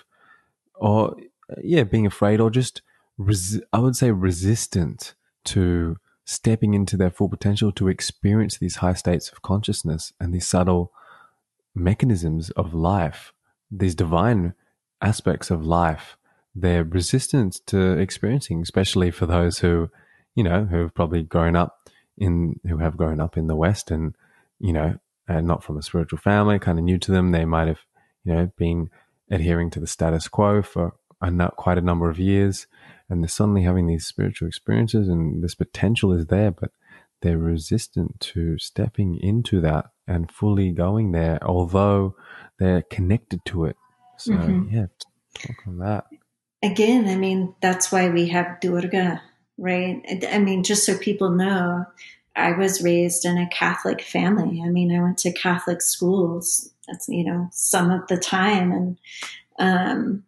or yeah, being afraid or just, resi- I would say resistant to stepping into their full potential to experience these high states of consciousness and these subtle mechanisms of life, these divine aspects of life. They're resistant to experiencing, especially for those who, you know, who have probably grown up in, who have grown up in the West and, you know, and not from a spiritual family, kind of new to them. They might have, you know, been adhering to the status quo for a, quite a number of years. And they're suddenly having these spiritual experiences and this potential is there, but they're resistant to stepping into that and fully going there, although they're connected to it. So, mm-hmm. yeah, talk on that. Again, I mean, that's why we have Durga, right? I mean, just so people know, I was raised in a Catholic family. I mean, I went to Catholic schools, that's, you know, some of the time. And, um,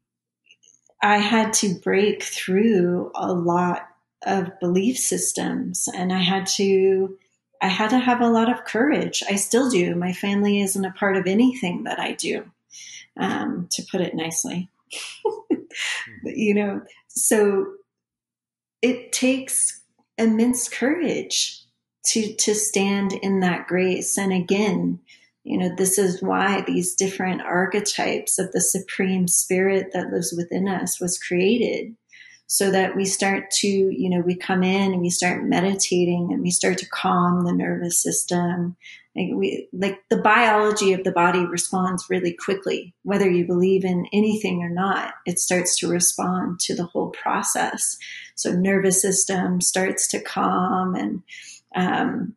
I had to break through a lot of belief systems and I had to, I had to have a lot of courage. I still do. My family isn't a part of anything that I do, um, to put it nicely, you know, so it takes immense courage to, to stand in that grace. And again, you know, this is why these different archetypes of the Supreme Spirit that lives within us was created, so that we start to, you know, we come in and we start meditating and we start to calm the nervous system. Like, we, like the biology of the body responds really quickly, whether you believe in anything or not. It starts to respond to the whole process. So nervous system starts to calm, and um,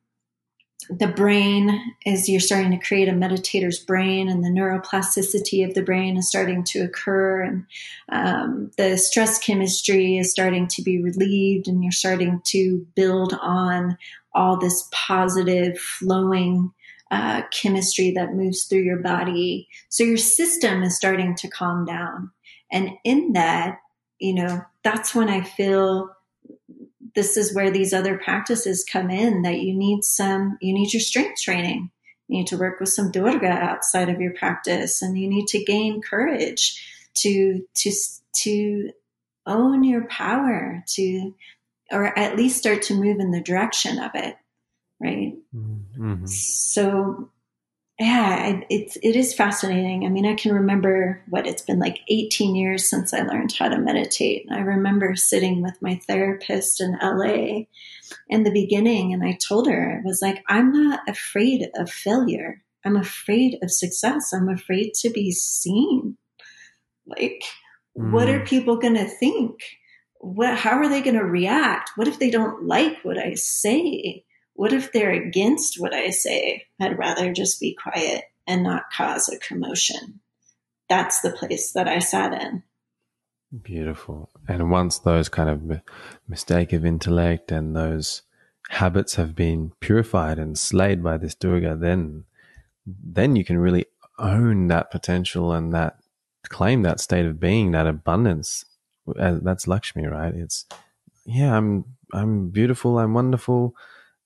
the brain is, you're starting to create a meditator's brain, and the neuroplasticity of the brain is starting to occur, and um, the stress chemistry is starting to be relieved, and you're starting to build on all this positive flowing uh, chemistry that moves through your body. So your system is starting to calm down. And in that, you know, that's when I feel this is where these other practices come in, that you need some, you need your strength training. You need to work with some Durga outside of your practice, and you need to gain courage to, to, to own your power, to, or at least start to move in the direction of it. Right. Mm-hmm. So yeah, it, it is fascinating. I mean, I can remember what it's been like eighteen years since I learned how to meditate. I remember sitting with my therapist in L A in the beginning, and I told her, I was like, I'm not afraid of failure. I'm afraid of success. I'm afraid to be seen. Like, mm. what are people going to think? What, how are they going to react? What if they don't like what I say? What if they're against what I say? I'd rather just be quiet and not cause a commotion. That's the place that I sat in. Beautiful. And once those kind of mistake of intellect and those habits have been purified and slayed by this Durga, then then you can really own that potential and that claim that state of being, that abundance. That's Lakshmi, right? It's, yeah, I'm I'm beautiful, I'm wonderful.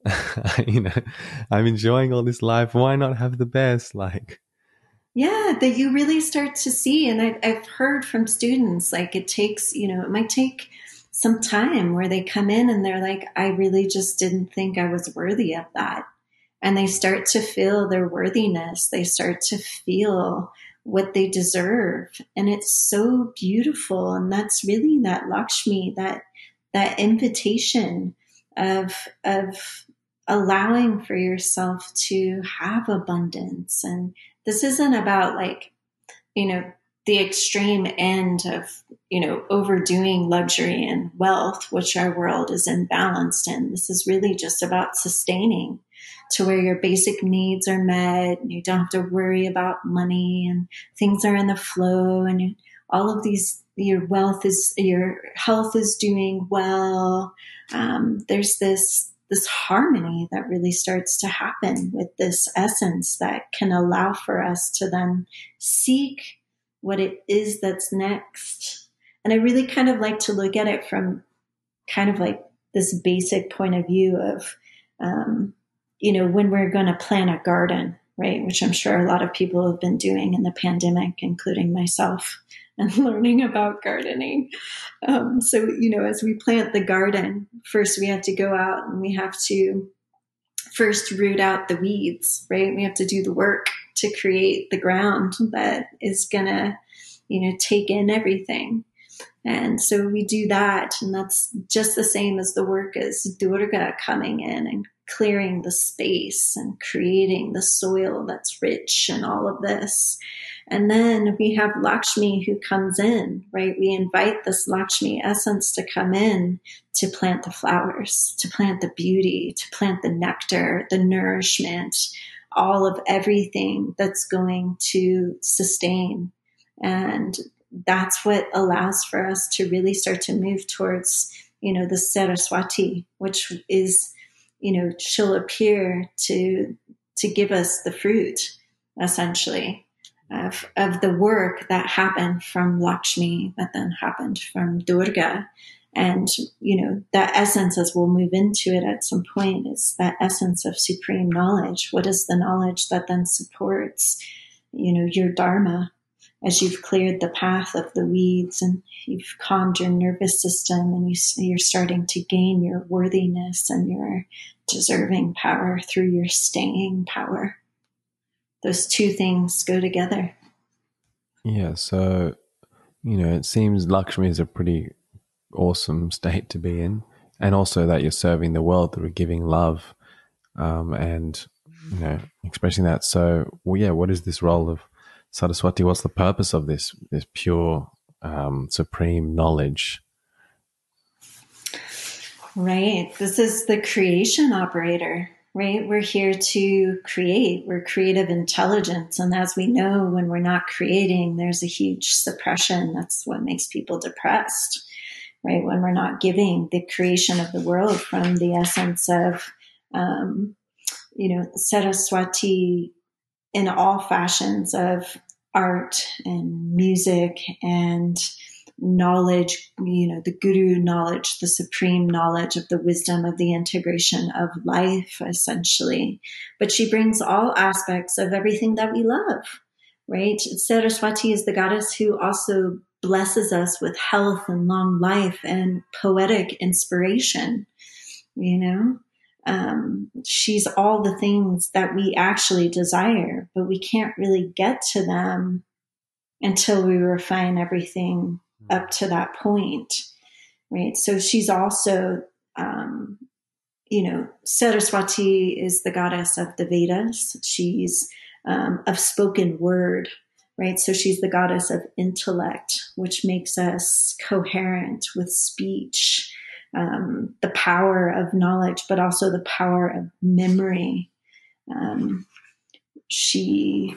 You know, I'm enjoying all this life. Why not have the best? Like, yeah, that you really start to see. And I've, I've heard from students, like it takes, you know, it might take some time where they come in and they're like, I really just didn't think I was worthy of that. And they start to feel their worthiness. They start to feel what they deserve. And it's so beautiful. And that's really that Lakshmi, that, that invitation of, of, allowing for yourself to have abundance. And this isn't about like, you know, the extreme end of, you know, overdoing luxury and wealth, which our world is imbalanced in. This is really just about sustaining to where your basic needs are met, and you don't have to worry about money, and things are in the flow, and you, all of these, your wealth is, your health is doing well. Um, there's this, this harmony that really starts to happen with this essence that can allow for us to then seek what it is that's next. And I really kind of like to look at it from kind of like this basic point of view of, um, you know, when we're going to plant a garden, right? Which I'm sure a lot of people have been doing in the pandemic, including myself, and learning about gardening. Um, so, you know, as we plant the garden, first we have to go out and we have to first root out the weeds, right? We have to do the work to create the ground that is going to, you know, take in everything. And so we do that. And that's just the same as the work as Durga coming in and clearing the space and creating the soil that's rich and all of this. And then we have Lakshmi who comes in, right? We invite this Lakshmi essence to come in to plant the flowers, to plant the beauty, to plant the nectar, the nourishment, all of everything that's going to sustain. And that's what allows for us to really start to move towards, you know, the Saraswati, which is, you know, she'll appear to, to give us the fruit, essentially. Of, of the work that happened from Lakshmi, that then happened from Durga. And, you know, that essence, as we'll move into it at some point, is that essence of supreme knowledge. What is the knowledge that then supports, you know, your dharma, as you've cleared the path of the weeds and you've calmed your nervous system and you, you're starting to gain your worthiness and your deserving power through your staying power. Those two things go together. Yeah, so, you know, it seems Lakshmi is a pretty awesome state to be in, and also that you're serving the world through giving love um, and, you know, expressing that. So, well, yeah, what is this role of Saraswati? What's the purpose of this, this pure, um, supreme knowledge? Right. This is the creation operator, right? We're here to create. We're creative intelligence. And as we know, when we're not creating, there's a huge suppression. That's what makes people depressed, right? When we're not giving the creation of the world from the essence of, um, you know, Saraswati in all fashions of art and music and knowledge, you know, the guru knowledge, the supreme knowledge of the wisdom of the integration of life, essentially. But she brings all aspects of everything that we love, right? Saraswati is the goddess who also blesses us with health and long life and poetic inspiration, you know? Um, she's all the things that we actually desire, but we can't really get to them until we refine everything up to that point, right? So she's also, um, you know, Saraswati is the goddess of the Vedas. She's um, of spoken word, right? So she's the goddess of intellect, which makes us coherent with speech, um, the power of knowledge, but also the power of memory. Um, she,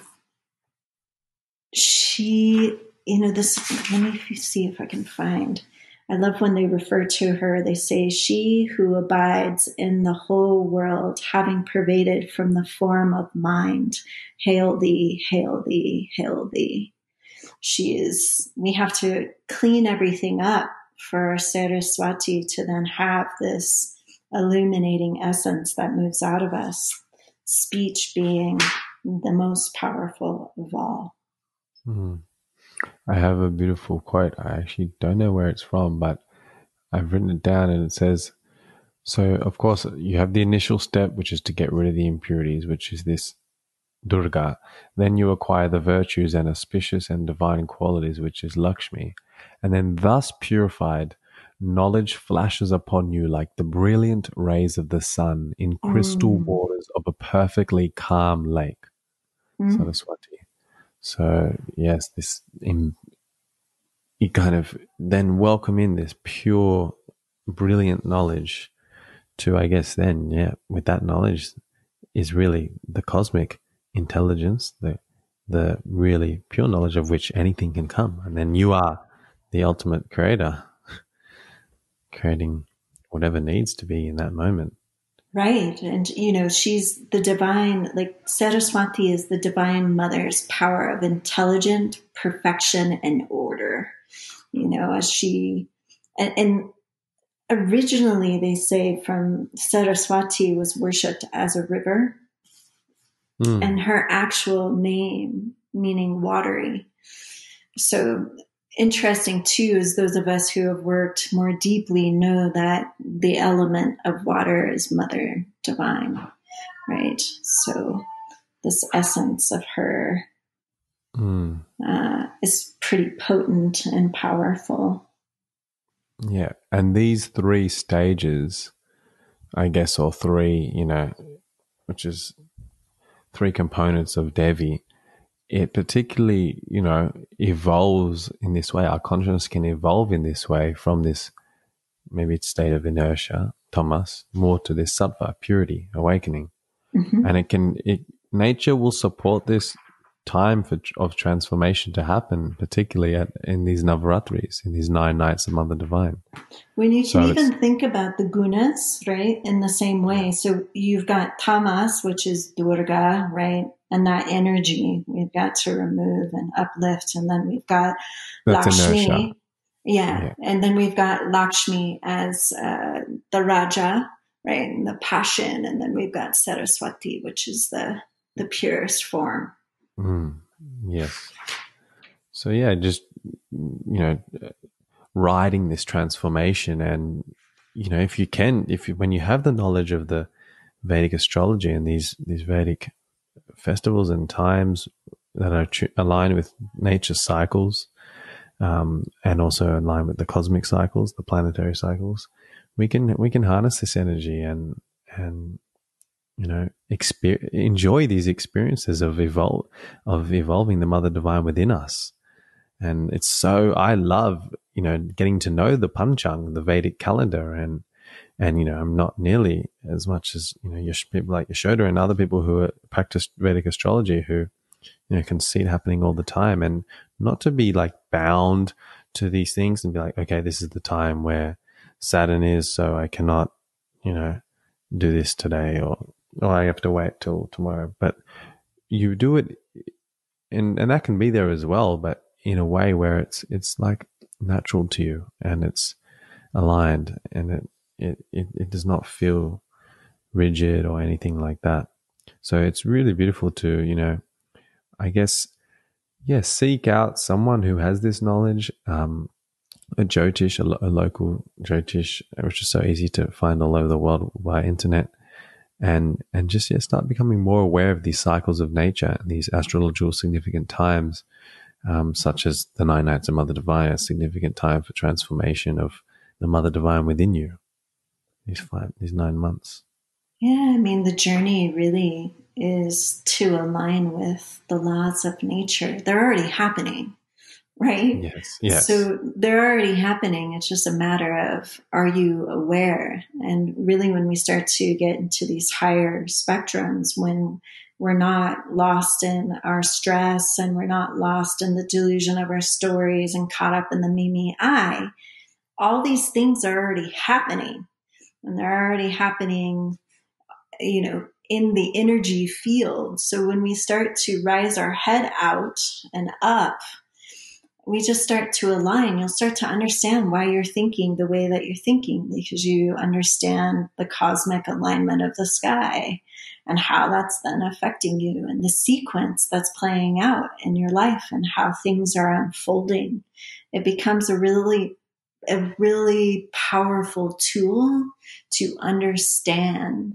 she, you know, this, let me see if I can find, I love when they refer to her, they say, she who abides in the whole world, having pervaded from the form of mind, hail thee, hail thee, hail thee. She is, we have to clean everything up for Saraswati to then have this illuminating essence that moves out of us, speech being the most powerful of all. Mm. I have a beautiful quote. I actually don't know where it's from, but I've written it down and it says, so of course you have the initial step, which is to get rid of the impurities, which is this Durga. Then you acquire the virtues and auspicious and divine qualities, which is Lakshmi. And then thus purified, knowledge flashes upon you like the brilliant rays of the sun in crystal mm. waters of a perfectly calm lake. Mm. Saraswati. So yes, this in, you kind of then welcome in this pure, brilliant knowledge to, I guess then, yeah, with that knowledge is really the cosmic intelligence, the the really pure knowledge of which anything can come. And then you are the ultimate creator, creating whatever needs to be in that moment. Right. And, you know, she's the divine, like Saraswati is the divine mother's power of intelligent perfection and order, you know, as she, and, and originally they say from Saraswati was worshipped as a river mm. and her actual name meaning watery. So interesting too is those of us who have worked more deeply know that the element of water is Mother Divine, right? So this essence of her mm. uh, is pretty potent and powerful. Yeah, and these three stages, I guess, or three, you know, which is three components of Devi, it particularly, you know, evolves in this way. Our consciousness can evolve in this way from this, maybe it's state of inertia, tamas, more to this sattva, purity, awakening. Mm-hmm. And it can, it, nature will support this time for, of transformation to happen, particularly at, in these Navaratris, in these nine nights of Mother Divine. When you can so even think about the gunas, right, in the same way. So you've got tamas, which is Durga, right? And that energy we've got to remove and uplift. And then we've got That's Lakshmi. Inertia. Yeah. yeah. And then we've got Lakshmi as uh, the Raja, right? And the passion. And then we've got Saraswati, which is the, the purest form. Mm, yes. So yeah, just, you know, riding this transformation, and you know, if you can, if you, when you have the knowledge of the Vedic astrology and these these Vedic festivals and times that are tr- aligned with nature's cycles, um, and also in line with the cosmic cycles, the planetary cycles, we can we can harness this energy and and you know exper- enjoy these experiences of evol- of evolving the Mother Divine within us. And it's so, I love, you know, getting to know the Panchang, the Vedic calendar, and and you know, I'm not nearly as much as, you know, your people like Yashoda and other people who are, practice Vedic astrology, who, you know, can see it happening all the time, and not to be like bound to these things and be like, okay, this is the time where Saturn is, so I cannot, you know, do this today, or or I have to wait till tomorrow. But you do it, and and that can be there as well, but in a way where it's it's like natural to you, and it's aligned, and it it it, it does not feel rigid or anything like that. So it's really beautiful to, you know, I guess, yeah, seek out someone who has this knowledge, um, a Jyotish, a, lo- a local Jyotish, which is so easy to find all over the world via internet, and and just, yeah, start becoming more aware of these cycles of nature, these astrological significant times, um, such as the nine nights of Mother Divine, a significant time for transformation of the Mother Divine within you. These five, these nine months. Yeah, I mean, the journey really is to align with the laws of nature. They're already happening, right? Yes, yes. So they're already happening. It's just a matter of, are you aware? And really, when we start to get into these higher spectrums, when we're not lost in our stress and we're not lost in the delusion of our stories and caught up in the me, me, I, all these things are already happening. And they're already happening, you know, in the energy field. So when we start to rise our head out and up, we just start to align. You'll start to understand why you're thinking the way that you're thinking, because you understand the cosmic alignment of the sky and how that's then affecting you, and the sequence that's playing out in your life and how things are unfolding. It becomes a really a really powerful tool to understand,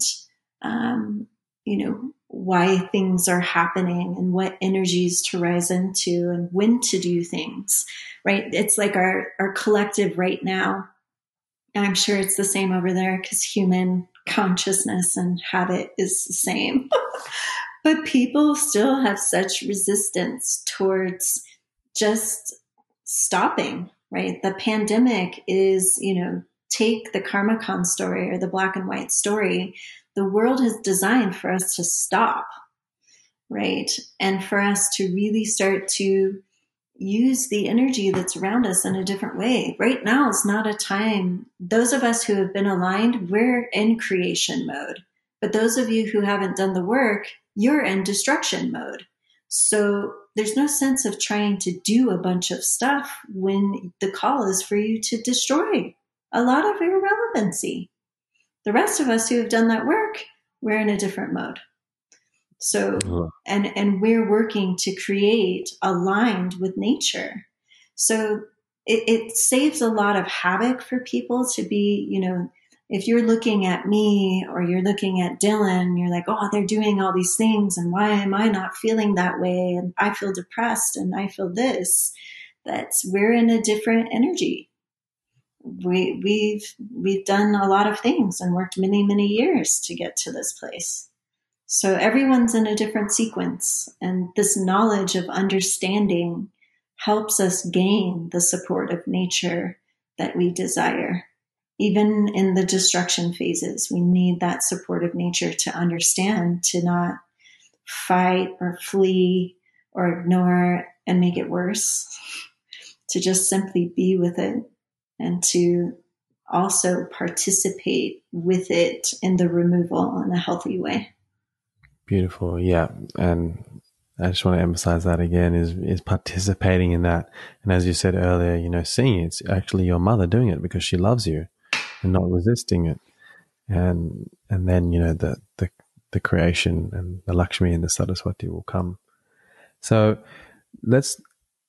um, you know, why things are happening and what energies to rise into and when to do things, right? It's like our, our collective right now. I'm sure it's the same over there because human consciousness and habit is the same. But people still have such resistance towards just stopping, right? The pandemic is, you know, take the Karmakon story or the black and white story. The world is designed for us to stop, right? And for us to really start to use the energy that's around us in a different way. Right now is not a time. Those of us who have been aligned, we're in creation mode. But those of you who haven't done the work, you're in destruction mode. So there's no sense of trying to do a bunch of stuff when the call is for you to destroy a lot of irrelevancy. The rest of us who have done that work, we're in a different mode. So, and, and we're working to create aligned with nature. So it, it saves a lot of havoc for people to be, you know, if you're looking at me or you're looking at Dylan, you're like, oh, they're doing all these things. And why am I not feeling that way? And I feel depressed and I feel this. That's, we're in a different energy. We, we've, we've done a lot of things and worked many, many years to get to this place. So everyone's in a different sequence, and this knowledge of understanding helps us gain the support of nature that we desire. Even in the destruction phases, we need that support of nature to understand, to not fight or flee or ignore and make it worse, to just simply be with it and to also participate with it in the removal in a healthy way. Beautiful. Yeah. And I just want to emphasize that again, is, is participating in that. And as you said earlier, you know, seeing it's actually your mother doing it because she loves you and not resisting it. And, and then, you know, the, the, the creation and the Lakshmi and the Saraswati will come. So let's,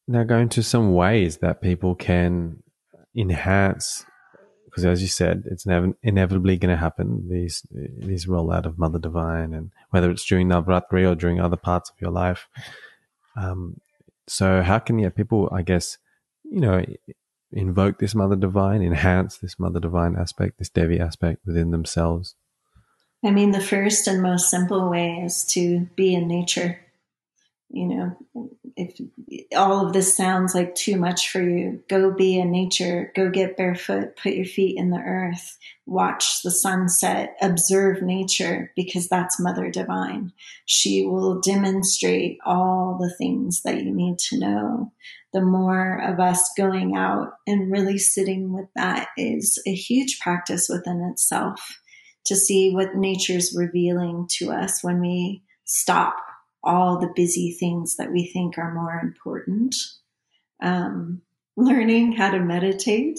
now go into some ways that people can enhance, because as you said, it's never, inevitably going to happen, these these rollout of Mother Divine, and whether it's during Navratri or during other parts of your life. Um, so how can yeah, people, I guess, you know, invoke this Mother Divine, enhance this Mother Divine aspect, this Devi aspect within themselves? I mean, the first and most simple way is to be in nature. You know, if all of this sounds like too much for you, go be in nature, go get barefoot, put your feet in the earth, watch the sunset, observe nature, because that's Mother Divine. She will demonstrate all the things that you need to know. The more of us going out and really sitting with that is a huge practice within itself, to see what nature's revealing to us when we stop all the busy things that we think are more important. Um, learning how to meditate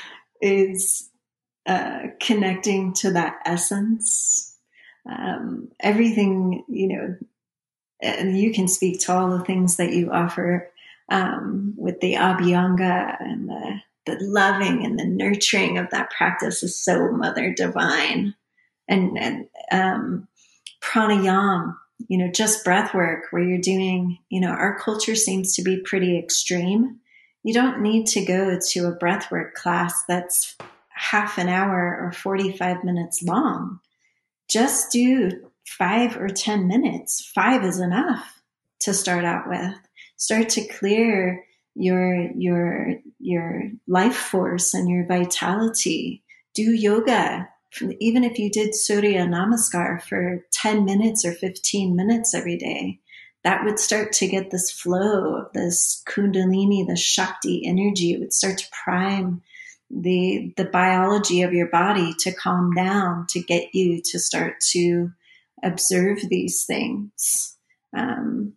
is uh, connecting to that essence. Um, everything, you know, and you can speak to all the things that you offer um, with the Abhyanga, and the, the loving and the nurturing of that practice is so Mother Divine. And, and um, pranayam, you know, just breath work where you're doing, you know, our culture seems to be pretty extreme. You don't need to go to a breathwork class that's half an hour or forty-five minutes long. Just do five or ten minutes. Five is enough to start out with. Start to clear your, your, your life force and your vitality. Do yoga. Even if you did Surya Namaskar for ten minutes or fifteen minutes every day, that would start to get this flow of this Kundalini, the Shakti energy. It would start to prime the, the biology of your body to calm down, to get you to start to observe these things. Um,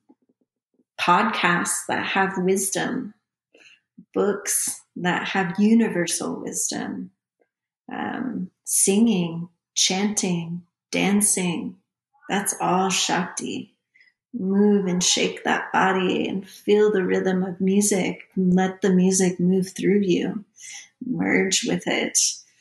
podcasts that have wisdom, books that have universal wisdom. Um, singing, chanting, dancing, that's all Shakti. Move and shake that body and feel the rhythm of music. Let the music move through you. Merge with it.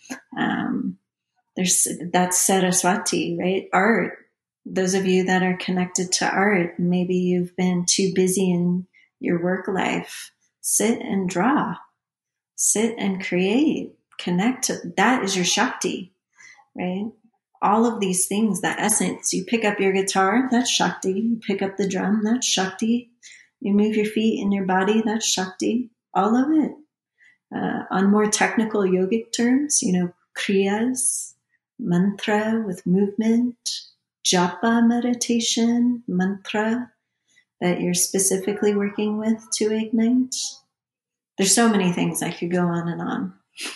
Um, there's that's Saraswati, right? Art. Those of you that are connected to art, maybe you've been too busy in your work life. Sit and draw. Sit and create. Connect to that is your Shakti, right? All of these things, that essence. You pick up your guitar, that's Shakti. You pick up the drum, that's Shakti. You move your feet in your body, that's Shakti. All of it. Uh, on more technical yogic terms, you know, kriyas, mantra with movement, japa meditation, mantra that you're specifically working with to ignite. There's so many things I could go on and on.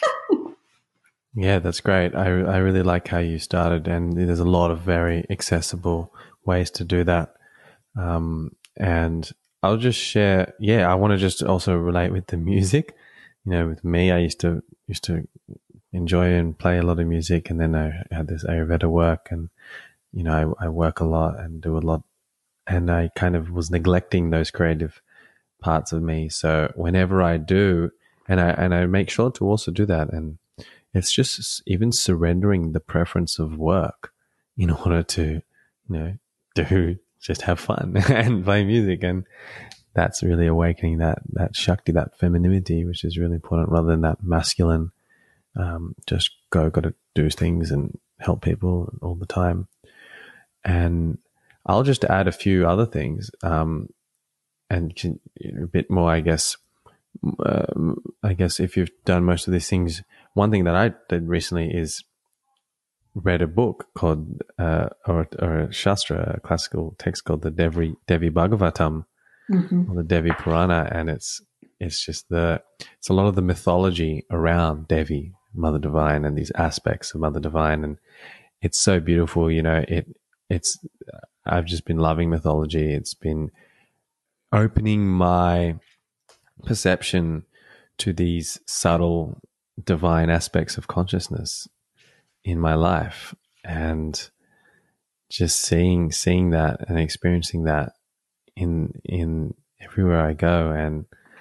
Yeah, that's great. I, I really like how you started, and there's a lot of very accessible ways to do that. Um, and I'll just share, yeah, I want to just also relate with the music. You know, with me, I used to, used to enjoy and play a lot of music, and then I had this Ayurveda work, and, you know, I, I work a lot and do a lot, and I kind of was neglecting those creative parts of me. So whenever I do, and I, and I make sure to also do that, and it's just even surrendering the preference of work in order to, you know, do just have fun and play music. And that's really awakening that, that Shakti, that femininity, which is really important, rather than that masculine, um, just go, got to do things and help people all the time. And I'll just add a few other things, um, and can, a bit more, I guess, uh, I guess if you've done most of these things, one thing that I did recently is read a book called, uh, or, or a Shastra, a classical text called the Devi, Devi Bhagavatam, mm-hmm. or the Devi Purana. And it's, it's just the, it's a lot of the mythology around Devi, Mother Divine, and these aspects of Mother Divine. And it's so beautiful, you know, it, it's, I've just been loving mythology. It's been opening my perception to these subtle divine aspects of consciousness in my life, and just seeing seeing that and experiencing that in in everywhere I go. And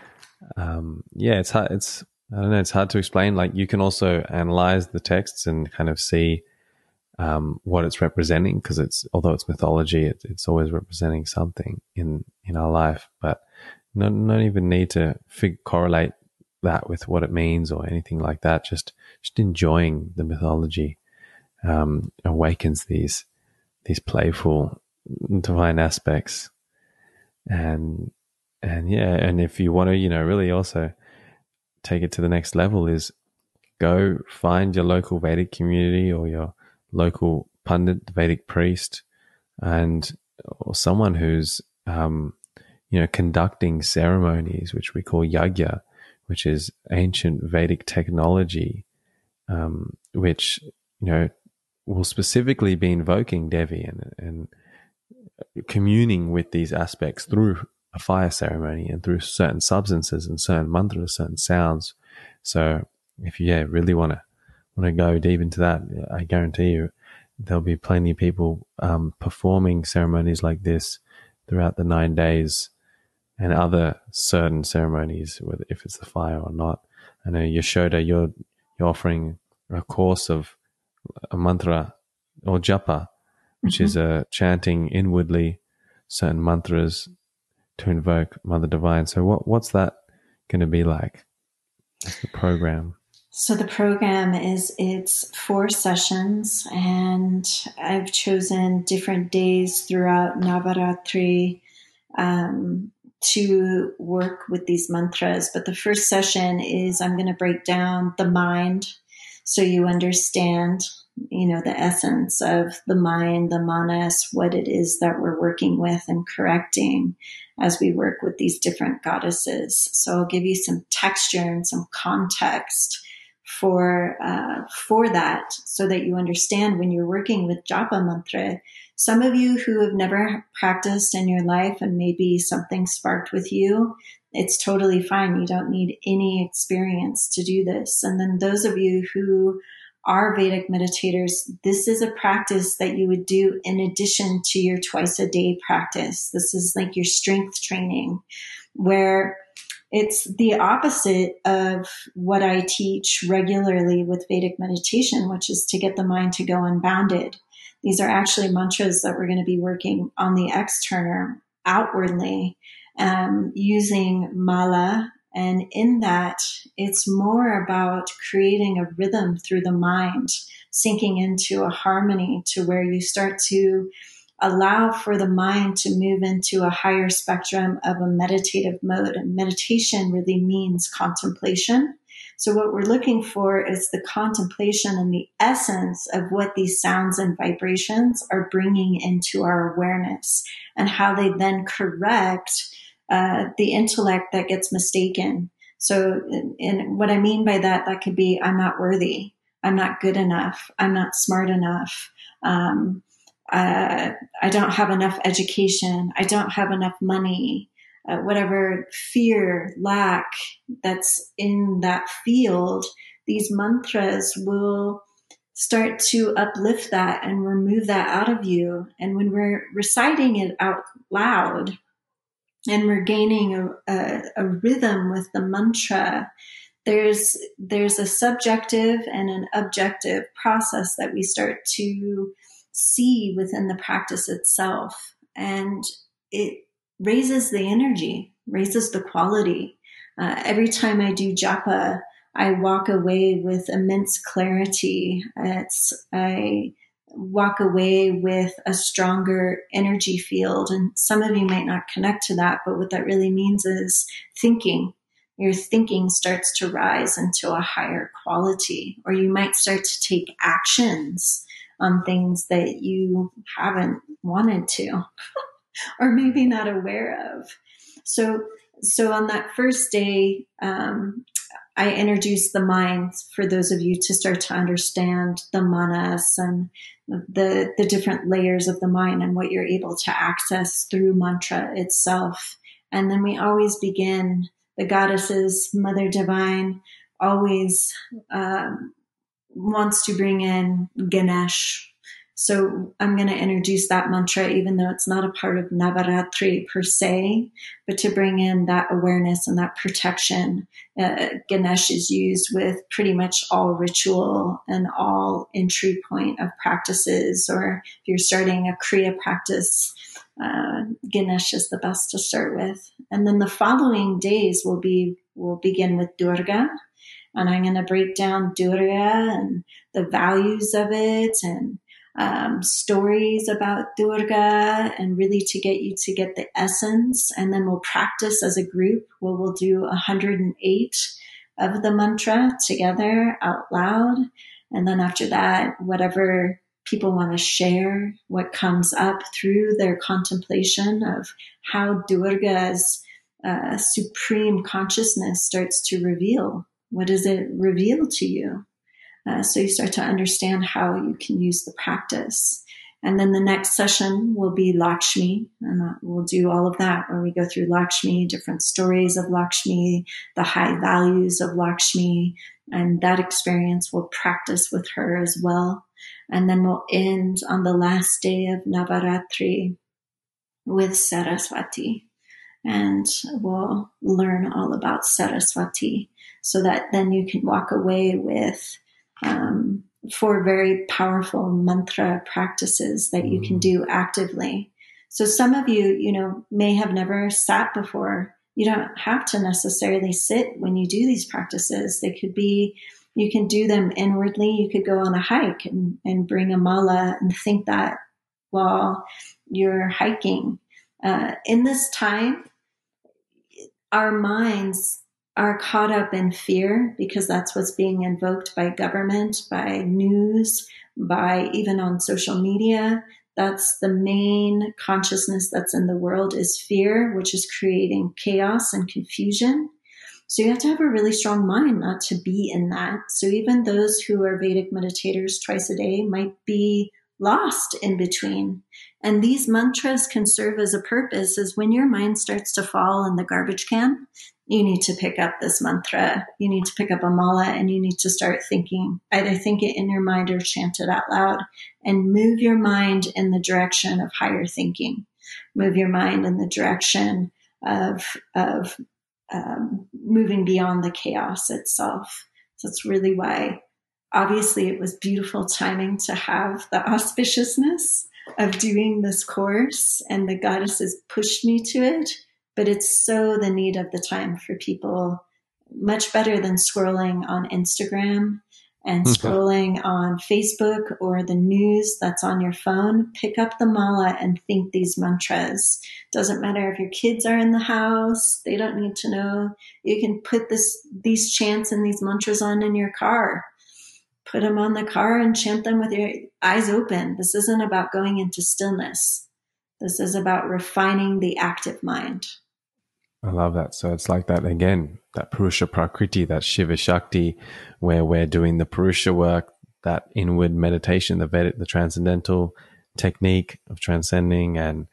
um, yeah, it's hard. It's I don't know. It's hard to explain. Like you can also analyze the texts and kind of see um, what it's representing, because it's although it's mythology, it, it's always representing something in in our life. But not not even need to fig- correlate that with what it means or anything like that. Just just enjoying the mythology um, awakens these these playful divine aspects, and and yeah, and if you want to, you know, really also take it to the next level, is go find your local Vedic community or your local Pandit, Vedic priest, and or someone who's um, you know, conducting ceremonies, which we call yagya, which is ancient Vedic technology, um, which, you know, will specifically be invoking Devi and, and communing with these aspects through a fire ceremony and through certain substances and certain mantras, certain sounds. So if you yeah, really want to want to go deep into that, I guarantee you there'll be plenty of people um, performing ceremonies like this throughout the nine days and other certain ceremonies, whether if it's the fire or not. I know Yashoda, you're you're offering a course of a mantra or japa, which mm-hmm. is a chanting inwardly certain mantras to invoke Mother Divine. So what what's that going to be like? What's the program? So the program is, it's four sessions, and I've chosen different days throughout Navaratri um, to work with these mantras. But the first session is I'm going to break down the mind so you understand, you know, the essence of the mind, the manas, what it is that we're working with and correcting as we work with these different goddesses. So I'll give you some texture and some context for uh, for that, so that you understand when you're working with japa mantra. Some of you who have never practiced in your life and maybe something sparked with you, it's totally fine. You don't need any experience to do this. And then those of you who are Vedic meditators, this is a practice that you would do in addition to your twice a day practice. This is like your strength training, where it's the opposite of what I teach regularly with Vedic meditation, which is to get the mind to go unbounded. These are actually mantras that we're going to be working on the external, outwardly, um, using mala. And in that, it's more about creating a rhythm through the mind, sinking into a harmony to where you start to allow for the mind to move into a higher spectrum of a meditative mode. And meditation really means contemplation. So what we're looking for is the contemplation and the essence of what these sounds and vibrations are bringing into our awareness, and how they then correct uh, the intellect that gets mistaken. So, and what I mean by that, that could be, I'm not worthy, I'm not good enough, I'm not smart enough, um, uh, I don't have enough education, I don't have enough money, uh, whatever fear, lack that's in that field. These mantras will start to uplift that and remove that out of you. And when we're reciting it out loud, and we're gaining a, a, a rhythm with the mantra, there's there's a subjective and an objective process that we start to see within the practice itself. And it raises the energy, raises the quality. Uh, every time I do japa, I walk away with immense clarity. It's I walk away with a stronger energy field. And some of you might not connect to that, but what that really means is thinking. Your thinking starts to rise into a higher quality, or you might start to take actions on things that you haven't wanted to, or maybe not aware of. So, so on that first day, um, I introduced the mind for those of you to start to understand the manas and the, the different layers of the mind and what you're able to access through mantra itself. And then we always begin, the goddesses, Mother Divine, always um, wants to bring in Ganesh, So I'm going to introduce that mantra, even though it's not a part of Navaratri per se, but to bring in that awareness and that protection. Uh, Ganesh is used with pretty much all ritual and all entry point of practices, or if you're starting a Kriya practice, uh, Ganesh is the best to start with. And then the following days will be, we'll begin with Durga. And I'm going to break down Durga and the values of it, and um, stories about Durga, and really to get you to get the essence. And then we'll practice as a group where we'll do one hundred eight of the mantra together out loud. And then after that, whatever people want to share, what comes up through their contemplation of how Durga's uh, supreme consciousness starts to reveal. What does it reveal to you? Uh, so you start to understand how you can use the practice. And then the next session will be Lakshmi, and uh, we'll do all of that where we go through Lakshmi, different stories of Lakshmi, the high values of Lakshmi, and that experience we'll practice with her as well. And then we'll end on the last day of Navaratri with Saraswati, and we'll learn all about Saraswati, so that then you can walk away with um, four very powerful mantra practices that you can do actively. So some of you, you know, may have never sat before. You don't have to necessarily sit when you do these practices. They could be, you can do them inwardly. You could go on a hike and, and bring a mala and think that while you're hiking. Uh, in this time, our minds are caught up in fear, because that's what's being invoked by government, by news, by even on social media. That's the main consciousness that's in the world, is fear, which is creating chaos and confusion. So you have to have a really strong mind not to be in that. So even those who are Vedic meditators twice a day might be lost in between. And these mantras can serve as a purpose, is when your mind starts to fall in the garbage can, you need to pick up this mantra. You need to pick up a mala, and you need to start thinking, either think it in your mind or chant it out loud, and move your mind in the direction of higher thinking. Move your mind in the direction of, of um, moving beyond the chaos itself. So that's really why, obviously, it was beautiful timing to have the auspiciousness of doing this course, and the goddesses pushed me to it. But it's so the need of the time for people, much better than scrolling on Instagram and scrolling on Facebook or the news that's on your phone. Pick up the mala and think these mantras. Doesn't matter if your kids are in the house. They don't need to know. You can put this, these chants and these mantras on in your car. Put them on the car and chant them with your eyes open. This isn't about going into stillness. This is about refining the active mind. I love that. So it's like that again, that Purusha Prakriti, that Shiva Shakti, where we're doing the Purusha work, that inward meditation, the Vedic, the transcendental technique of transcending. And,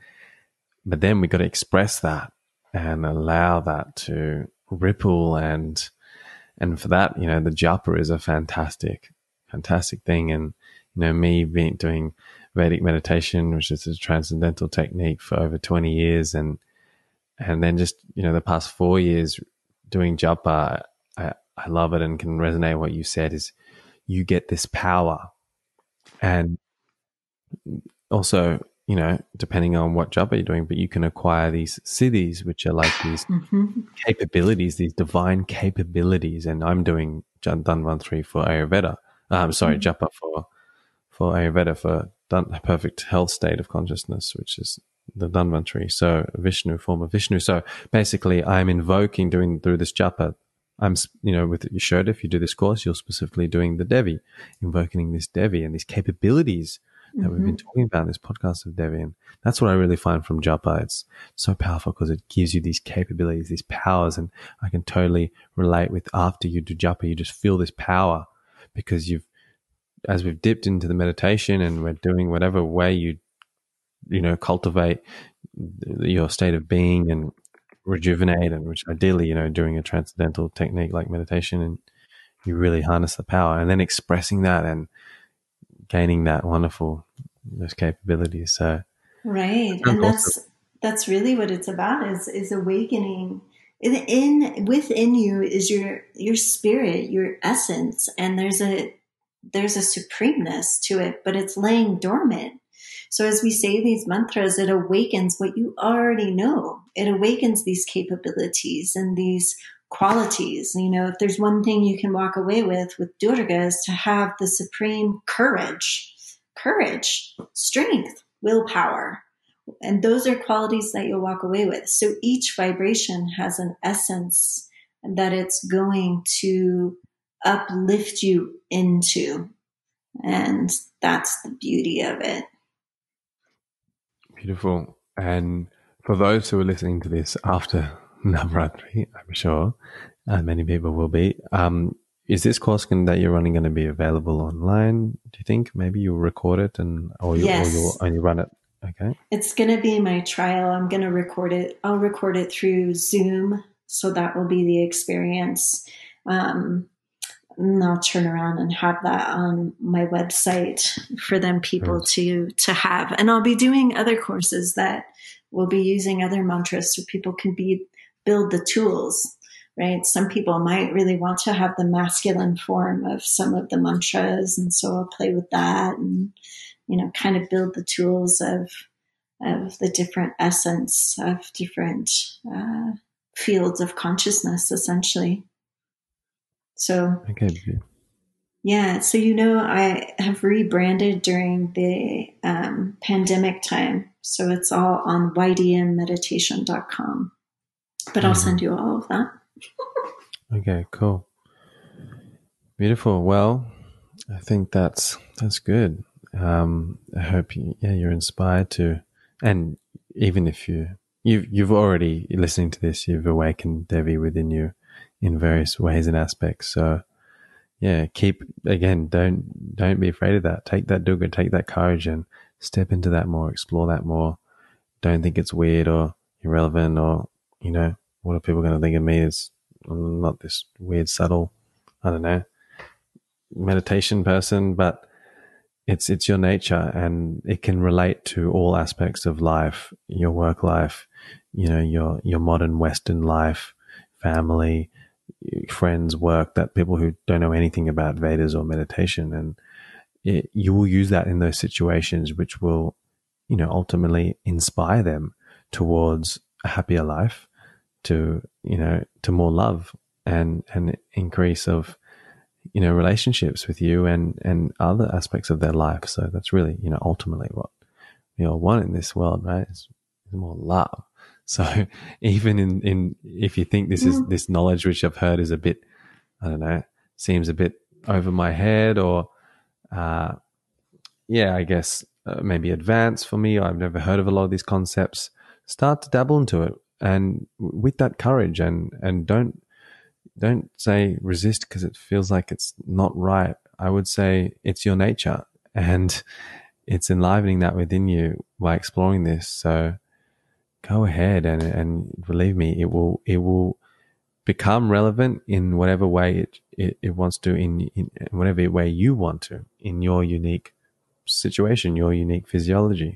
but then we got to express that and allow that to ripple. And, and for that, you know, the japa is a fantastic, fantastic thing. And, you know, me being doing Vedic meditation, which is a transcendental technique, for over twenty years, and, And then just, you know, the past four years doing japa, I, I love it and can resonate what you said, is you get this power. And also, you know, depending on what japa you're doing, but you can acquire these siddhis, which are like these mm-hmm. capabilities, these divine capabilities. And I'm doing Dhanvantari for Ayurveda. Um, sorry, mm-hmm. japa for, for Ayurveda, for a perfect health state of consciousness, which is the Dhanvantari, so Vishnu, form of Vishnu. So basically, I'm invoking, doing through this japa, I'm, you know, with your shirt, if you do this course, you're specifically doing the Devi, invoking this Devi and these capabilities that mm-hmm. we've been talking about in this podcast of Devi. And that's what I really find from japa. It's so powerful because it gives you these capabilities, these powers. And I can totally relate with, after you do japa, you just feel this power, because you've, as we've dipped into the meditation and we're doing whatever way you you know, cultivate your state of being and rejuvenate, and which ideally, you know, doing a transcendental technique like meditation, and you really harness the power, and then expressing that and gaining that wonderful those capabilities. So right. sounds And awesome. that's that's really what it's about is is awakening. In, in within you is your your spirit, your essence, and there's a there's a supremeness to it, but it's laying dormant. So as we say these mantras, it awakens what you already know. It awakens these capabilities and these qualities. You know, if there's one thing you can walk away with with Durga is to have the supreme courage, courage, strength, willpower. And those are qualities that you'll walk away with. So each vibration has an essence that it's going to uplift you into. And that's the beauty of it. Beautiful. And for those who are listening to this after Navratri, I'm sure uh, many people will be. Um, is this course can, that you're running going to be available online? Do you think maybe you'll record it and or you or you'll Yes. only run it? Okay. It's going to be my trial. I'm going to record it. I'll record it through Zoom. So that will be the experience. Um, and I'll turn around and have that on my website for them people Nice. to to have. And I'll be doing other courses that will be using other mantras so people can be build the tools, right? Some people might really want to have the masculine form of some of the mantras, and so I'll play with that and, you know, kind of build the tools of of the different essence of different uh, fields of consciousness, essentially. So, Okay. yeah. So, you know, I have rebranded during the um, pandemic time. So it's all on y d m meditation dot com. But I'll Mm-hmm. send you all of that. Okay, cool. Beautiful. Well, I think that's that's good. Um, I hope you, yeah, you're inspired to, and even if you you've you've already listening to this, you've awakened Devi within you in various ways and aspects. So yeah, keep again. Don't don't be afraid of that. Take that dukkha, take that courage, and step into that more. Explore that more. Don't think it's weird or irrelevant or you know what are people going to think of me? Is I'm not this weird subtle. I don't know meditation person, but it's it's your nature and it can relate to all aspects of life, your work life, you know, your your modern Western life, family, friends, work, that people who don't know anything about Vedas or meditation. And it, you will use that in those situations, which will, you know, ultimately inspire them towards a happier life, to, you know, to more love and an increase of, you know, relationships with you and, and other aspects of their life. So that's really, you know, ultimately what we all want in this world, right? It's, it's more love. So even in, in, if you think this is, this knowledge, which I've heard is a bit, I don't know, seems a bit over my head or, uh, yeah, I guess uh, maybe advanced for me. I've never heard of a lot of these concepts. Start to dabble into it and with that courage and, and don't, don't say resist because it feels like it's not right. I would say it's your nature and it's enlivening that within you by exploring this. So go ahead and, and believe me, it will, it will become relevant in whatever way it, it, it wants to, in, in whatever way you want to, in your unique situation, your unique physiology.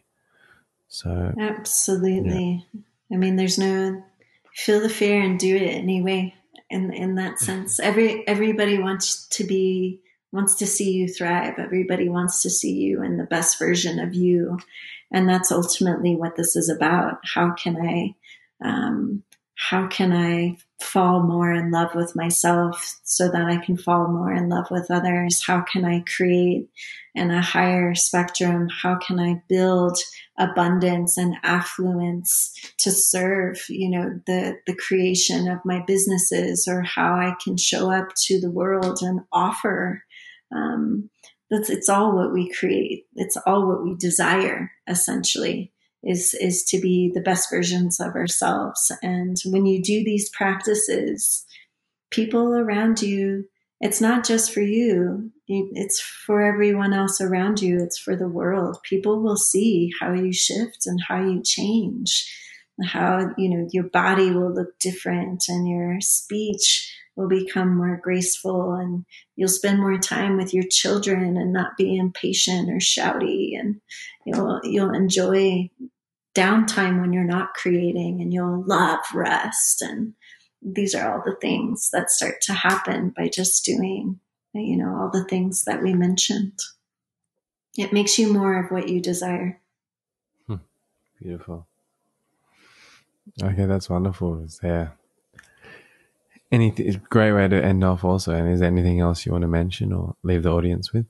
So Absolutely. Yeah. I mean, there's no feel the fear and do it anyway. In in that sense, every everybody wants to be wants to see you thrive. Everybody wants to see you in the best version of you, and that's ultimately what this is about. How can I, um, how can I fall more in love with myself so that I can fall more in love with others? How can I create in a higher spectrum? How can I build abundance and affluence to serve, you know, the, the creation of my businesses, or how I can show up to the world and offer. Um, that's, it's all what we create. It's all what we desire, essentially, is, is to be the best versions of ourselves. And when you do these practices, people around you, it's not just for you. It's for everyone else around you. It's for the world. People will see how you shift and how you change, how, you know, your body will look different and your speech will become more graceful, and you'll spend more time with your children and not be impatient or shouty, and you'll you'll enjoy downtime when you're not creating, and you'll love rest. And these are all the things that start to happen by just doing, you know, all the things that we mentioned. It makes you more of what you desire. Hmm. Beautiful. Okay, that's wonderful. Is there anything? It's a great way to end off also. And is there anything else you want to mention or leave the audience with?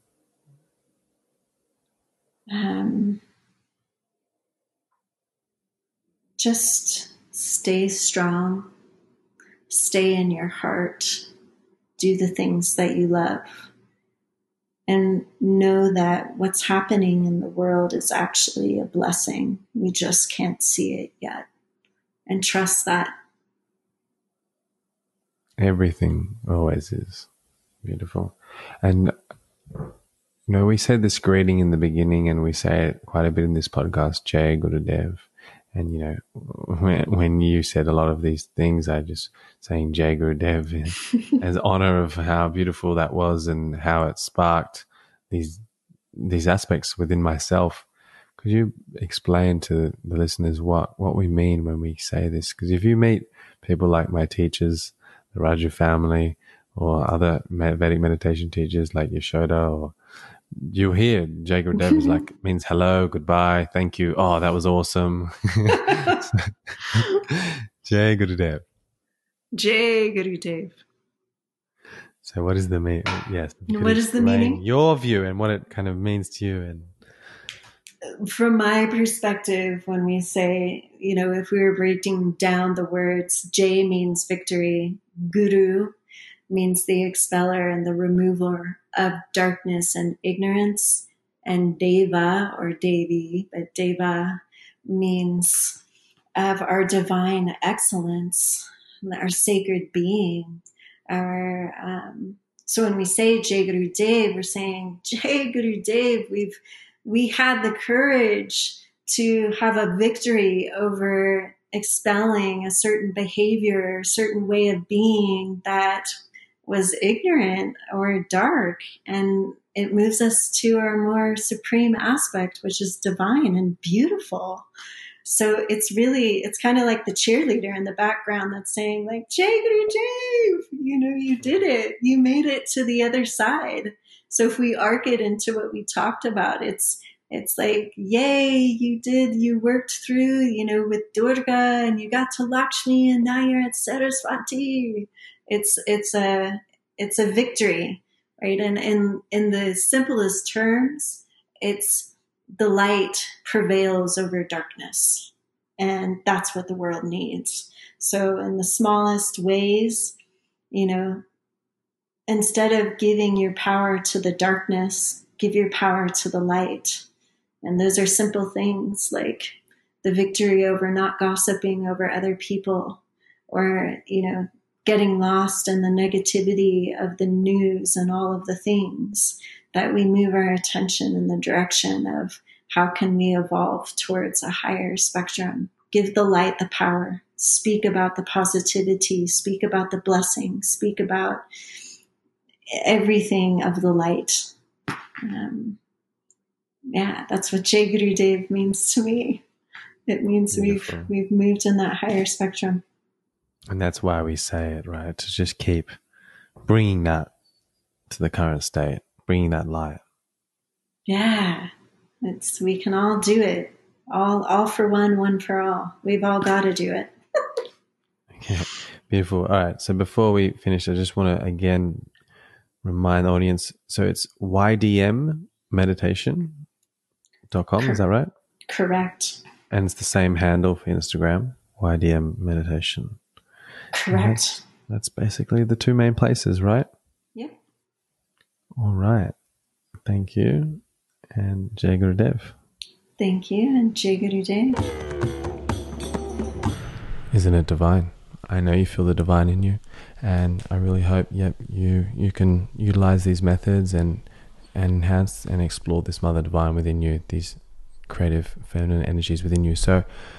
Um, just stay strong, stay in your heart, do the things that you love, and know that what's happening in the world is actually a blessing. We just can't see it yet. And trust that. Everything always is. Beautiful. And, you know, we said this greeting in the beginning, and we say it quite a bit in this podcast, Jai Gurudev. And, you know, when, when you said a lot of these things, I just saying Jai Gurudev as honor of how beautiful that was and how it sparked these these aspects within myself. Could you explain to the listeners what, what we mean when we say this? Because if you meet people like my teachers, the Raju family, or other Vedic meditation teachers like Yashoda, or you hear Jai Gurudev is like, means hello, goodbye, thank you. Oh, that was awesome. Jai Gurudev. Jai Gurudev. So what is the meaning? Yes. What is the meaning? Your view and what it kind of means to you. And from my perspective, when we say, you know, if we were breaking down the words, Jai means victory, Guru means the expeller and the remover of darkness and ignorance, and Deva or Devi, but Deva means of our divine excellence, our sacred being. Our um, so when we say Jai Gurudev, we're saying Jai Gurudev. We've we had the courage to have a victory over expelling a certain behavior, a certain way of being that was ignorant or dark, and it moves us to our more supreme aspect, which is divine and beautiful. So it's really, it's kind of like the cheerleader in the background that's saying like, Jai Gurudev, you know, you did it. You made it to the other side. So if we arc it into what we talked about, it's, it's like, yay, you did, you worked through, you know, with Durga, and you got to Lakshmi, and now you're at Saraswati. It's, it's a, it's a victory, right? And in, in the simplest terms, it's, the light prevails over darkness, and that's what the world needs. So in the smallest ways, you know, instead of giving your power to the darkness, give your power to the light. And those are simple things like the victory over not gossiping over other people, or, you know, getting lost in the negativity of the news and all of the things, that we move our attention in the direction of how can we evolve towards a higher spectrum. Give the light the power. Speak about the positivity. Speak about the blessing. Speak about everything of the light. Um, yeah, that's what Jai Gurudev means to me. It means Beautiful. we've we've moved in that higher spectrum. And that's why we say it, right? To just keep bringing that to the current state. Bringing that light. Yeah, it's we can all do it. All, all for one, one for all. We've all got to do it. Okay, beautiful. All right. So before we finish, I just want to again remind the audience. So it's y d m meditation dot com. Cor- is that right? Correct. And it's the same handle for Instagram, Y D M Meditation. Correct. That's, that's basically the two main places, right? Yep. All right. Thank you. And Jai Gurudev. Thank you. And Jai Gurudev. Isn't it divine? I know you feel the divine in you. And I really hope yep, you, you can utilize these methods and, and enhance and explore this Mother Divine within you, these creative feminine energies within you. So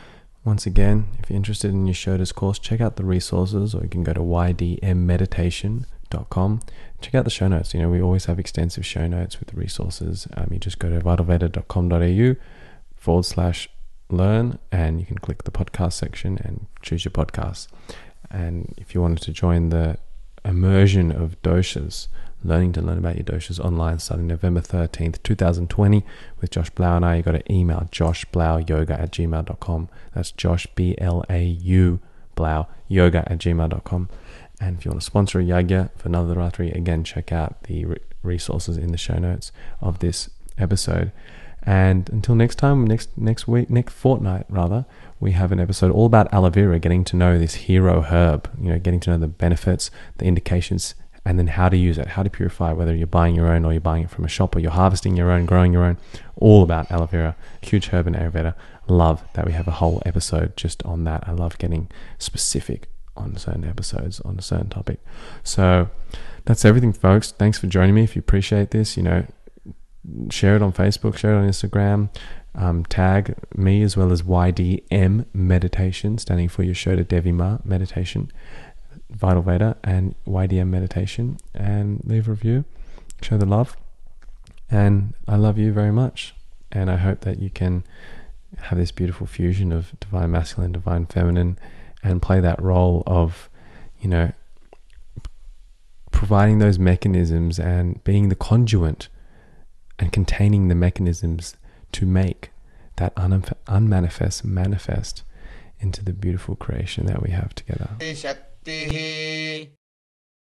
Once again, if you're interested in your Shodas course, check out the resources, or you can go to y d m meditation dot com. Check out the show notes. You know, we always have extensive show notes with resources. Um, you just go to vital veda dot com dot a u forward slash learn, and you can click the podcast section and choose your podcast. And if you wanted to join the immersion of doshas, learning to learn about your doshas online starting November thirteenth, twenty twenty with Josh Blau and I, you got to email joshblauyoga at gmail dot com. That's Josh, B L A U, Blau, yoga at gmail dot com. And if you want to sponsor a yagya for Navaratri, again, check out the re- resources in the show notes of this episode. And until next time, next next week, next fortnight rather, we have an episode all about aloe vera, getting to know this hero herb, you know, getting to know the benefits, the indications, and then how to use it, how to purify, whether you're buying your own or you're buying it from a shop or you're harvesting your own, growing your own, all about aloe vera, huge herb in Ayurveda. Love that we have a whole episode just on that. I love getting specific on certain episodes on a certain topic. So that's everything, folks. Thanks for joining me. If you appreciate this, you know, share it on Facebook, share it on Instagram, um, tag me as well as Y D M Meditation, standing for Yashoda Devi Ma Meditation, Vital Veda, and Y D M Meditation, and leave a review, show the love. And I love you very much, and I hope that you can have this beautiful fusion of divine masculine, divine feminine, and play that role of, you know, providing those mechanisms and being the conduit and containing the mechanisms to make that un- unmanifest manifest into the beautiful creation that we have together.